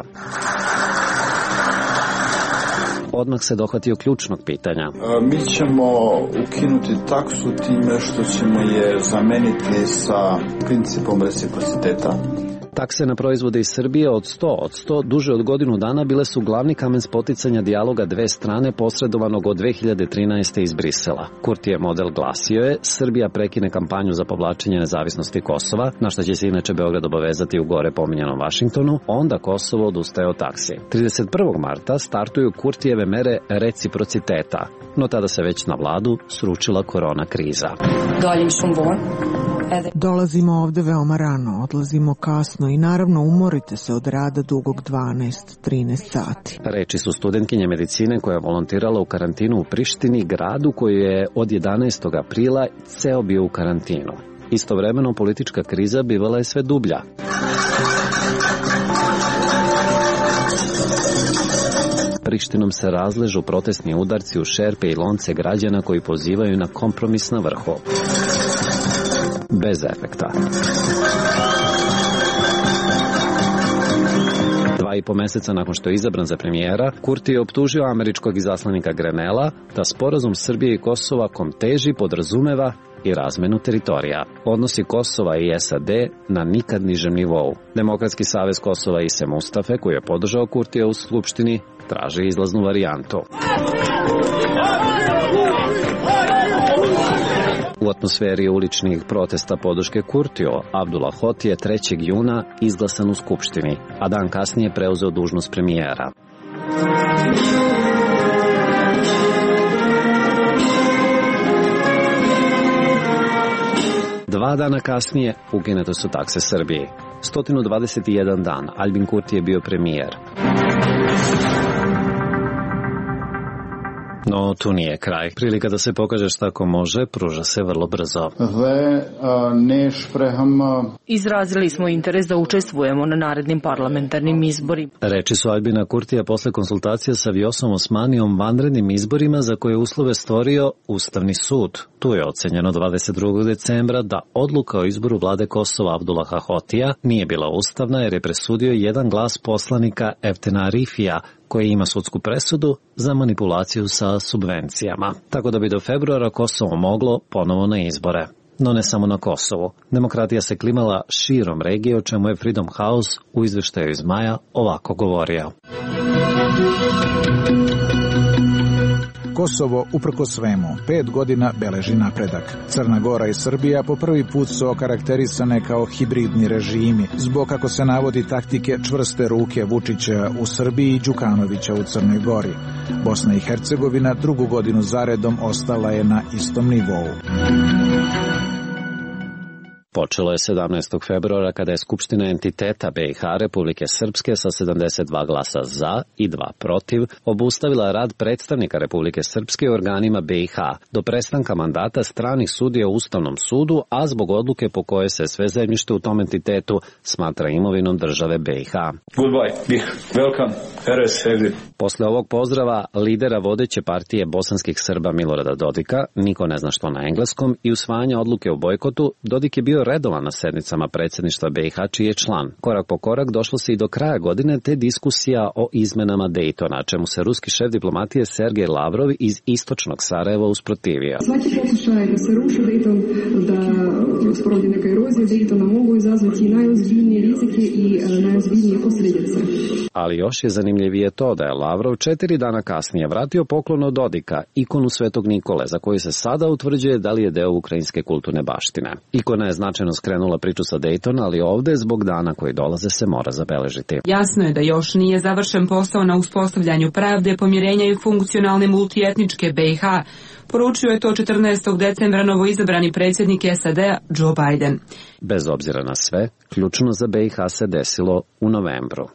Odmah se dohvatio ključnog pitanja. Mi ćemo ukinuti taksu time što ćemo je zameniti sa principom reciprociteta. Takse na proizvode iz Srbije od 100% duže od godinu dana bile su glavni kamen spoticanja dijaloga dve strane posredovanog od 2013. iz Brisela. Kurtijev model glasio je: Srbija prekine kampanju za povlačenje nezavisnosti Kosova, na što će se inače Beograd obavezati u gore pominjanom Vašingtonu, onda Kosovo odustaje od taksi. 31. marta startuju Kurtijeve mere reciprociteta, no tada se već na vladu sručila korona kriza. Dolazimo ovde veoma rano, odlazimo kasno i naravno umorite se od rada dugog 12-13 sati. Reči su studentkinje medicine koja je volontirala u karantinu u Prištini, gradu koji je od 11. aprila ceo bio u karantinu. Istovremeno politička kriza bivala je sve dublja. Prištinom se razležu protestni udarci u šerpe i lonce građana koji pozivaju na kompromis na vrhu. Bez efekta. 2,5 meseca nakon što je izabran za premijera, Kurti je optužio američkog izaslanika Grenela da sporazum Srbije i Kosova kom teži podrazumeva i razmenu teritorija. Odnosi Kosova i SAD na nikad nižem nivou. Demokratski savez Kosova Ise Mustafe, koji je podržao Kurtija u Skupštini, traži izlaznu varijantu. U atmosferi uličnih protesta podrške Kurtiju, Abdullah Hoti je 3. juna izglasan u Skupštini, a dan kasnije preuzeo dužnost premijera. Dva dana kasnije ukinute su takse Srbiji. 121 dan Albin Kurti je bio premijer. No, tu nije kraj. Prilika da se pokaže šta ko može, pruža se vrlo brzo. Izrazili smo interes da učestvujemo na narednim parlamentarnim izborima. Reči su Albina Kurtija posle konsultacija sa Vjosom Osmanijom vanrednim izborima za koje uslove stvorio Ustavni sud. Tu je ocenjeno 22. decembra da odluka o izboru vlade Kosova Abdullaha Hotija nije bila ustavna jer je presudio jedan glas poslanika Eftena Arifija, koji ima sudsku presudu za manipulaciju sa subvencijama. Tako da bi do februara Kosovo moglo ponovo na izbore. No ne samo na Kosovu. Demokratija se klimala širom regije, o čemu je Freedom House u izveštaju iz maja ovako govorio. Kosovo, uprko svemu, 5 godina beleži napredak. Crna Gora i Srbija po prvi put su okarakterisane kao hibridni režimi, zbog, kako se navodi, taktike čvrste ruke Vučića u Srbiji i Đukanovića u Crnoj Gori. Bosna i Hercegovina drugu godinu zaredom ostala je na istom nivou. Počelo je 17. februara kada je Skupština entiteta BiH Republike Srpske sa 72 glasa za i 2 protiv obustavila rad predstavnika Republike Srpske u organima BiH do prestanka mandata stranih sudija u Ustavnom sudu, a zbog odluke po kojoj se sve zemljište u tom entitetu smatra imovinom države BiH. Goodbye, BiH. Welcome. Posle ovog pozdrava lidera vodeće partije bosanskih Srba Milorada Dodika, niko ne zna što na engleskom, i usvajanja odluke o bojkotu, Dodik je bio redovan na sednicama predsjedništva BiH čiji je član. Korak po korak došlo se i do kraja godine te diskusija o izmenama Dejtona, čemu se ruski šef diplomatije Sergej Lavrov iz istočnog Sarajeva usprotivio. Svaki pokušaj da se ruši Dejton, da sprovodi neka erozija Dejtona mogu izazvati najozbiljnije rizike i najozbiljnije posljedice. Ali još je zanimljivije to da je Lavrov 4 dana kasnije vratio poklon od Dodika, ikonu Svetog Nikole, za koju se sada utvrđuje da li je deo ukrajinske kulturne baštine. Ikona je značajno skrenula priču sa Dejtona, ali ovde zbog dana koji dolaze se mora zabeležiti. Jasno je da još nije završen posao na uspostavljanju pravde, pomirenja i funkcionalne multietničke BiH. Poručio je to 14. decembra novoizabrani predsjednik SAD-a Joe Biden. Bez obzira na sve, ključno za BiH se desilo u novembru.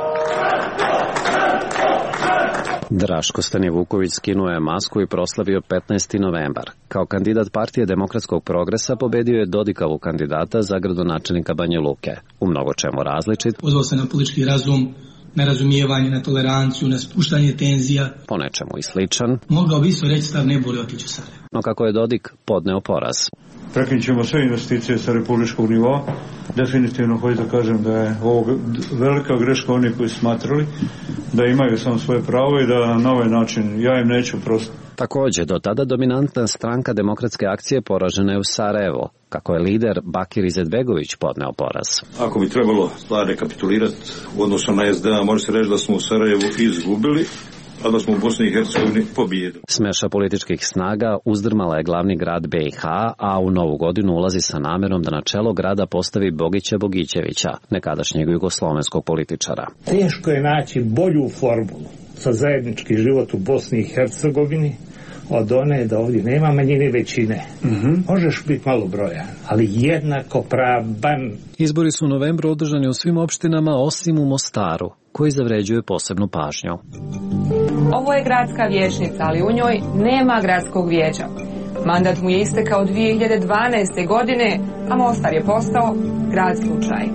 Draško Stanivuković skinuo je masku i proslavio 15. novembar. Kao kandidat Partije demokratskog progresa pobedio je Dodikovu kandidata za gradonačelnika Banja Luke. U mnogo čemu različit. Pozvao se na politički razum, na razumijevanje, na toleranciju, na spuštanje tenzija. Po nečemu i sličan. Mogao bi isto reći stav ne boli otići u Sarajevo. No kako je Dodik podneo poraz. prekinut ćemo sve investicije sa republičkog nivoa. Definitivno hoću da kažem da je ovo velika greška oni koji smatrali da imaju samo svoje pravo i da na ovaj način ja im neću prostiti. Također, do tada dominantna stranka Demokratske akcije poražena je u Sarajevo, kako je lider Bakir Izetbegović podneo poraz. Ako bi trebalo stvar rekapitulirati u odnosu na SDA, može se reći da smo u Sarajevu izgubili, a da smo u Bosni i Hercegovini pobijedili. Smeša političkih snaga uzdrmala je glavni grad BiH, a u novu godinu ulazi sa namjerom da na čelo grada postavi Bogića Bogićevića, nekadašnjeg jugoslovenskog političara. Teško je naći bolju formulu za zajednički život u Bosni i Hercegovini od one da ovdje nema manjine većine. Možeš biti malobrojan, ali jednako pravan. Izbori su u novembru održani u svim opštinama osim u Mostaru, koji zavređuje posebnu pažnju. Ovo je gradska vijećnica, ali u njoj nema gradskog vijeća. Mandat mu je istekao 2012. godine, a Mostar je postao grad slučaj.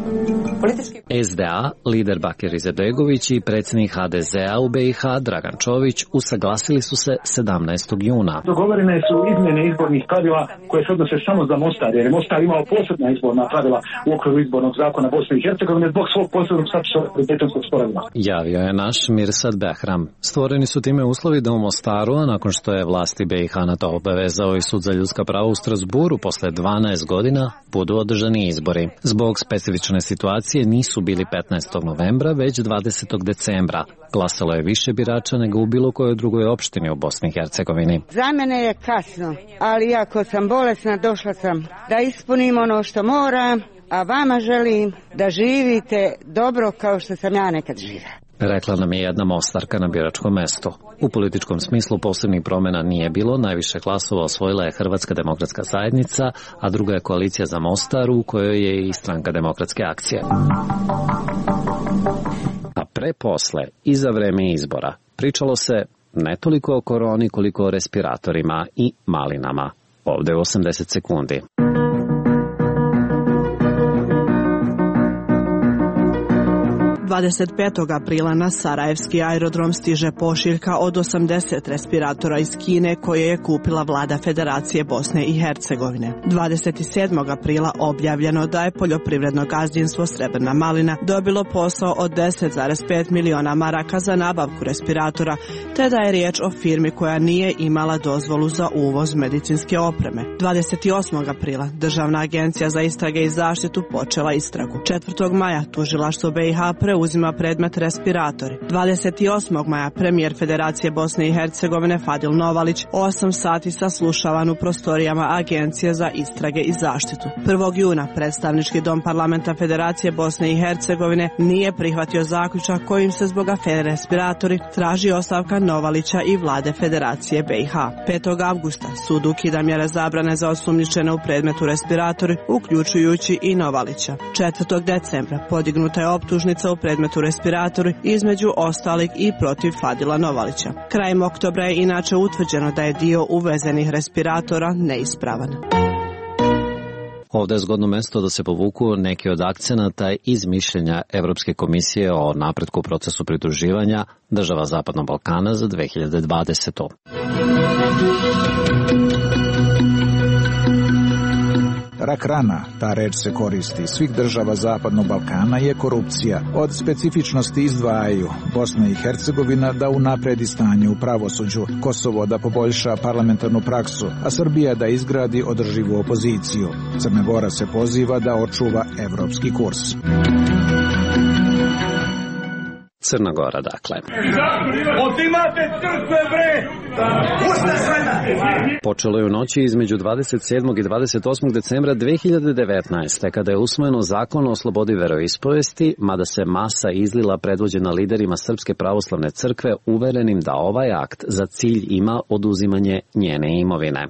SDA, lider Bakir Izetbegović i predsjednik HDZ-a u BiH Dragan Čović usaglasili su se 17. juna. Dogovorene su izmjene izbornih pravila koje se odnose samo za Mostar, jer je Mostar imao posebna izborna pravila u okviru izbornog zakona Bosne i Hercegovine zbog svog posebnog statusa Daytonskog sporazuma. Javio je naš Mirsad Behram. Stvoreni su time uslovi da u Mostaru, a nakon što je vlasti BiH na to obavezao i Sud za ljudska prava u Strasburu posle 12 godina, budu održani izbori. Zbog specifične situacije nisu bili 15. novembra, već 20. decembra. Glasalo je više birača nego u bilo kojoj drugoj opštini u Bosni i Hercegovini. Za mene je kasno, ali ako sam bolesna, došla sam da ispunim ono što moram, a vama želim da živite dobro kao što sam ja nekad živjela. Rekla nam je jedna Mostarka na biračkom mestu. U političkom smislu posebnih promjena nije bilo, najviše glasova osvojila je Hrvatska demokratska zajednica, a druga je koalicija za Mostar u kojoj je i stranka Demokratske akcije. A preposle i za vreme izbora pričalo se ne toliko o koroni koliko o respiratorima i malinama. Ovdje u 80 sekundi. 25. aprila na Sarajevski aerodrom stiže pošiljka od 80 respiratora iz Kine koje je kupila vlada Federacije Bosne i Hercegovine. 27. aprila objavljeno da je poljoprivredno gazdinstvo Srebrna malina dobilo posao od 10,5 miliona maraka za nabavku respiratora, te da je riječ o firmi koja nije imala dozvolu za uvoz medicinske opreme. 28. aprila Državna agencija za istrage i zaštitu počela istragu. 4. maja tužilaštvo BiH preuzima predmet respiratori. 28. maja premijer Federacije Bosne i Hercegovine Fadil Novalić 8 sati saslušavan u prostorijama Agencije za istrage i zaštitu. 1. juna predstavnički dom parlamenta Federacije Bosne i Hercegovine nije prihvatio zaključak kojim se zbog afere respiratori traži ostavka Novalića i vlade Federacije BiH. 5. avgusta sud ukida mjere zabrane za osumnjičene u predmetu respiratori, uključujući i Novalića. 4. decembra podignuta je optužnica u predmetu respiratori, između ostalih i protiv Fadila Novalića. Krajem oktobra je inače utvrđeno da je dio uvezenih respiratora neispravan. Ovdje je zgodno mjesto da se povuku neki od akcenata iz mišljenja Evropske komisije o napretku u procesu pridruživanja država Zapadnog Balkana za 2020. Rak rana, ta reč se koristi svih država Zapadnog Balkana, je korupcija. Od specifičnosti izdvajaju Bosna i Hercegovina da unapredi stanje u pravosuđu, Kosovo da poboljša parlamentarnu praksu, a Srbija da izgradi održivu opoziciju. Crna Gora se poziva da očuva evropski kurs. Crna Gora, dakle. Otimate crkve, bre! Počelo je u noći između 27. i 28. decembra 2019. kada je usvojeno zakon o slobodi veroispovesti, mada se masa izlila predvođena liderima Srpske pravoslavne crkve uverenim da ovaj akt za cilj ima oduzimanje njene imovine.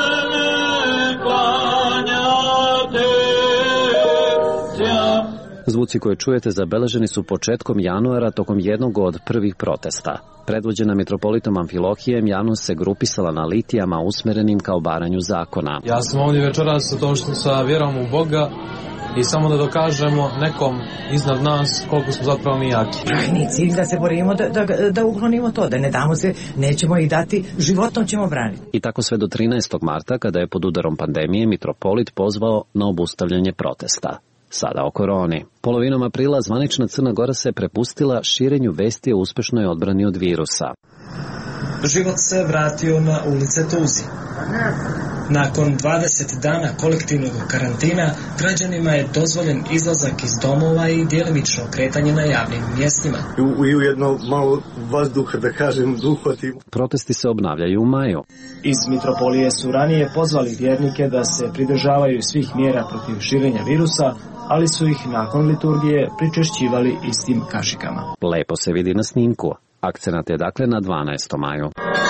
Zvuci koje čujete zabeleženi su početkom januara tokom jednog od prvih protesta. Predvođena mitropolitom Amfilohijem, javnost se grupisala na litijama usmerenim ka obaranju zakona. Ja sam ovdje večeras sa vjerom u Boga i samo da dokažemo nekom iznad nas koliko smo zapravo mi jaki. Krajnji cilj da se borimo da uklonimo to, da ne damo se, nećemo ih dati, životom ćemo braniti. I tako sve do 13. marta, kada je pod udarom pandemije mitropolit pozvao na obustavljanje protesta. Sada o koroni. Polovinom aprila zvanična Crna Gora se prepustila širenju vesti o uspešnoj odbrani od virusa. Život se vratio na ulice Tuzi. Nakon 20 dana kolektivnog karantina, građanima je dozvoljen izlazak iz domova i djelimično kretanje na javnim mjestima. I ujedno malo vazduha, da kažem, uhvatimo. Protesti se obnavljaju u maju. Iz mitropolije su ranije pozvali vjernike da se pridržavaju svih mjera protiv širenja virusa, ali su ih nakon liturgije pričešćivali istim kašikama. Lepo se vidi na snimku. Akcenat je dakle na 12. maju.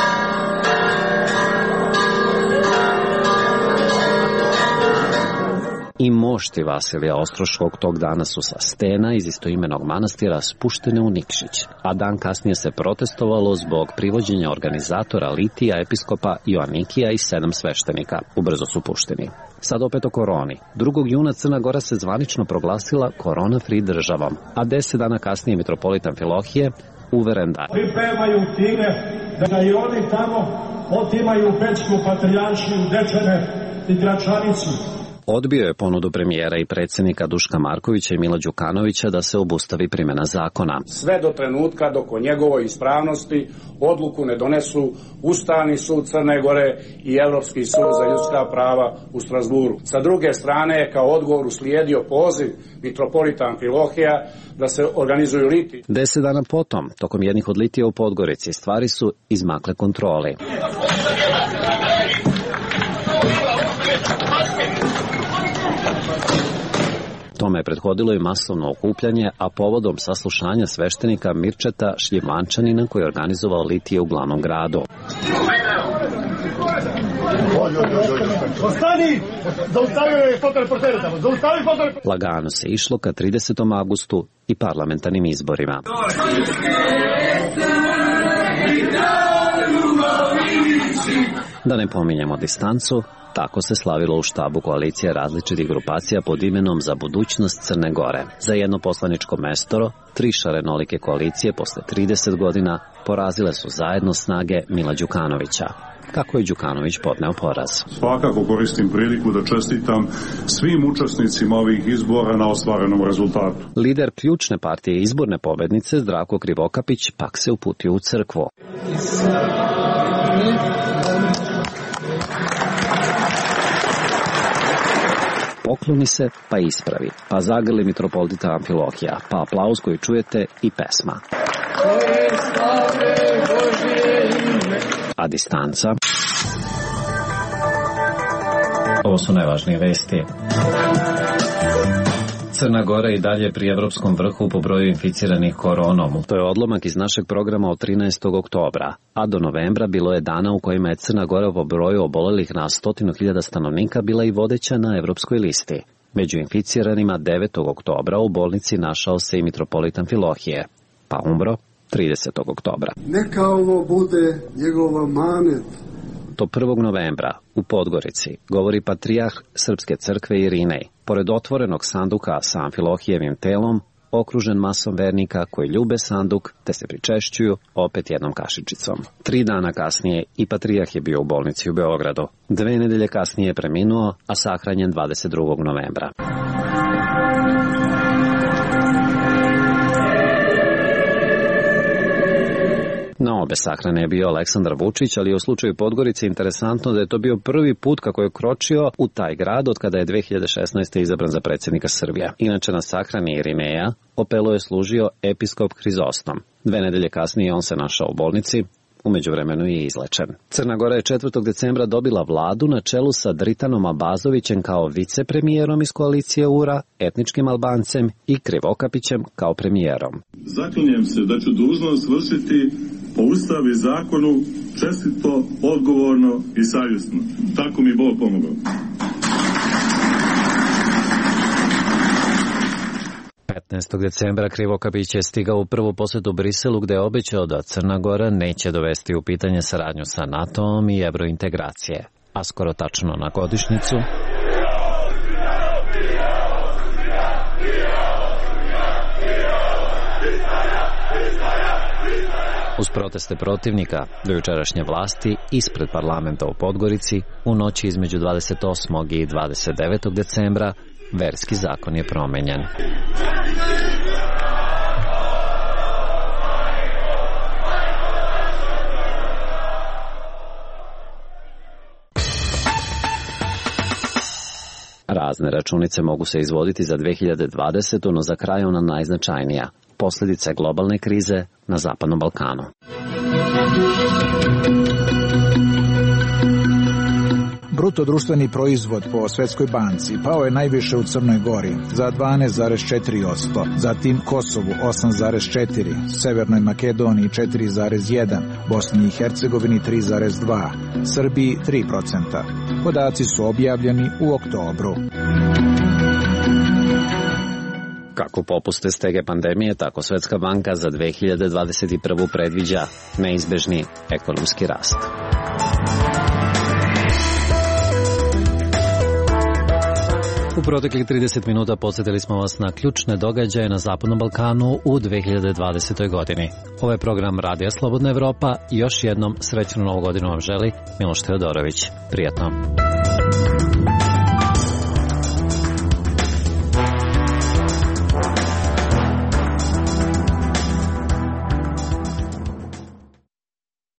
I mošti Vasilija Ostroškog tog dana su sa stena iz istoimenog manastira spuštene u Nikšić, a dan kasnije se protestovalo zbog privođenja organizatora litija, episkopa Joanikija i 7 sveštenika. Ubrzo su pušteni. Sad opet o koroni. 2. juna Crna Gora se zvanično proglasila korona-free državom, a 10 dana kasnije mitropolit Amfilohije uveren da pripremaju time da i oni tamo otimaju Pećku patrijaršiju, Dečane i Gračanicu. Odbio je ponudu premijera i predsjednika Duška Markovića i Mila Đukanovića da se obustavi primjena zakona. Sve do trenutka dok o njegovoj ispravnosti odluku ne donesu Ustavni sud Crne Gore i Evropski sud za ljudska prava u Strasburu. Sa druge strane, kao odgovor uslijedio poziv mitropolita Amfilohija da se organizuju litiji. 10 dana potom, tokom jednih od litija u Podgorici, stvari su izmakle kontroli. Tome je prethodilo i masovno okupljanje, a povodom saslušanja sveštenika Mirčeta Šljivančanina koji je organizovao litije u glavnom gradu. Lagano se išlo ka 30. avgustu i parlamentarnim izborima. Da ne pominjemo distancu, tako se slavilo u štabu koalicije različitih grupacija pod imenom Za budućnost Crne Gore. Za jedno poslaničko mestoro, 3 šarenolike koalicije posle 30 godina porazile su zajedno snage Mila Đukanovića. Kako je Đukanović podneo poraz? Svakako koristim priliku da čestitam svim učesnicima ovih izbora na ostvarenom rezultatu. Lider ključne partije izborne pobednice Zdravko Krivokapić pak se uputio u crkvu. Pokloni se, pa ispravi, pa zagrli mitropolita Amfilohija, pa aplauz koji čujete i pesma. A distanca? Ovo su najvažnije vesti. Crna Gora i dalje pri evropskom vrhu po broju inficiranih koronom. To je odlomak iz našeg programa od 13. oktobra, a do novembra bilo je dana u kojima je Crna Gora po broju obolelih na 100.000 stanovnika bila i vodeća na evropskoj listi. Među inficiranima 9. oktobra u bolnici našao se i mitropolit Amfilohije, pa umro 30. oktobra. Neka ovo bude njegova manet. To 1. novembra u Podgorici govori patrijarh Srpske crkve Irinej. Pored otvorenog sanduka sa Amfilohijevim telom, okružen masom vernika koji ljube sanduk te se pričešćuju opet jednom kašičicom. 3 dana kasnije i patrijarh je bio u bolnici u Beogradu. 2 nedelje kasnije je preminuo, a sahranjen 22. novembra. Na obe sahrane je bio Aleksandar Vučić, ali u slučaju Podgorice interesantno da je to bio prvi put kako je kročio u taj grad od kada je 2016. izabran za predsjednika Srbije. Inače na sahrani Irineja Opelo je služio episkop Hrizostom. 2 nedelje kasnije on se našao u bolnici, u međuvremenu je izlečen. Crna Gora je 4. decembra dobila vladu na čelu sa Dritanom Abazovićem kao vicepremijerom iz koalicije URA, etničkim Albancem i Krivokapićem kao premijerom. Zaklinjem se da ću dužnost vršiti po Ustavu i zakonu čestito, odgovorno i savjesno. Tako mi Bog pomogao. 15. decembra Krivokapić je stigao u prvu posjetu Briselu gde je obećao da Crna Gora neće dovesti u pitanje saradnju sa NATO-om i evrointegracije. A skoro tačno na godišnjicu Uz proteste protivnika do jučerašnje vlasti ispred parlamenta u Podgorici u noći između 28. i 29. decembra verski zakon je promenjen. Razne računice mogu se izvoditi za 2020. no za kraj ona najznačajnija. Posljedice globalne krize na Zapadnom Balkanu. Bruto društveni proizvod po Svjetskoj banci pao je najviše u Crnoj Gori za 12,4%, zatim Kosovu 8,4%, Severnoj Makedoniji 4,1%, Bosni i Hercegovini 3,2%, Srbiji 3%. Podaci su objavljeni u oktobru. Kako popuste stege pandemije, tako Svjetska banka za 2021. predviđa neizbežni ekonomski rast. U proteklih 30 minuta podsjetili smo vas na ključne događaje na Zapadnom Balkanu u 2020. godini. Ovo je program Radija Slobodna Evropa i još jednom srećnu novu godinu vam želi Miloš Teodorović. Prijatno.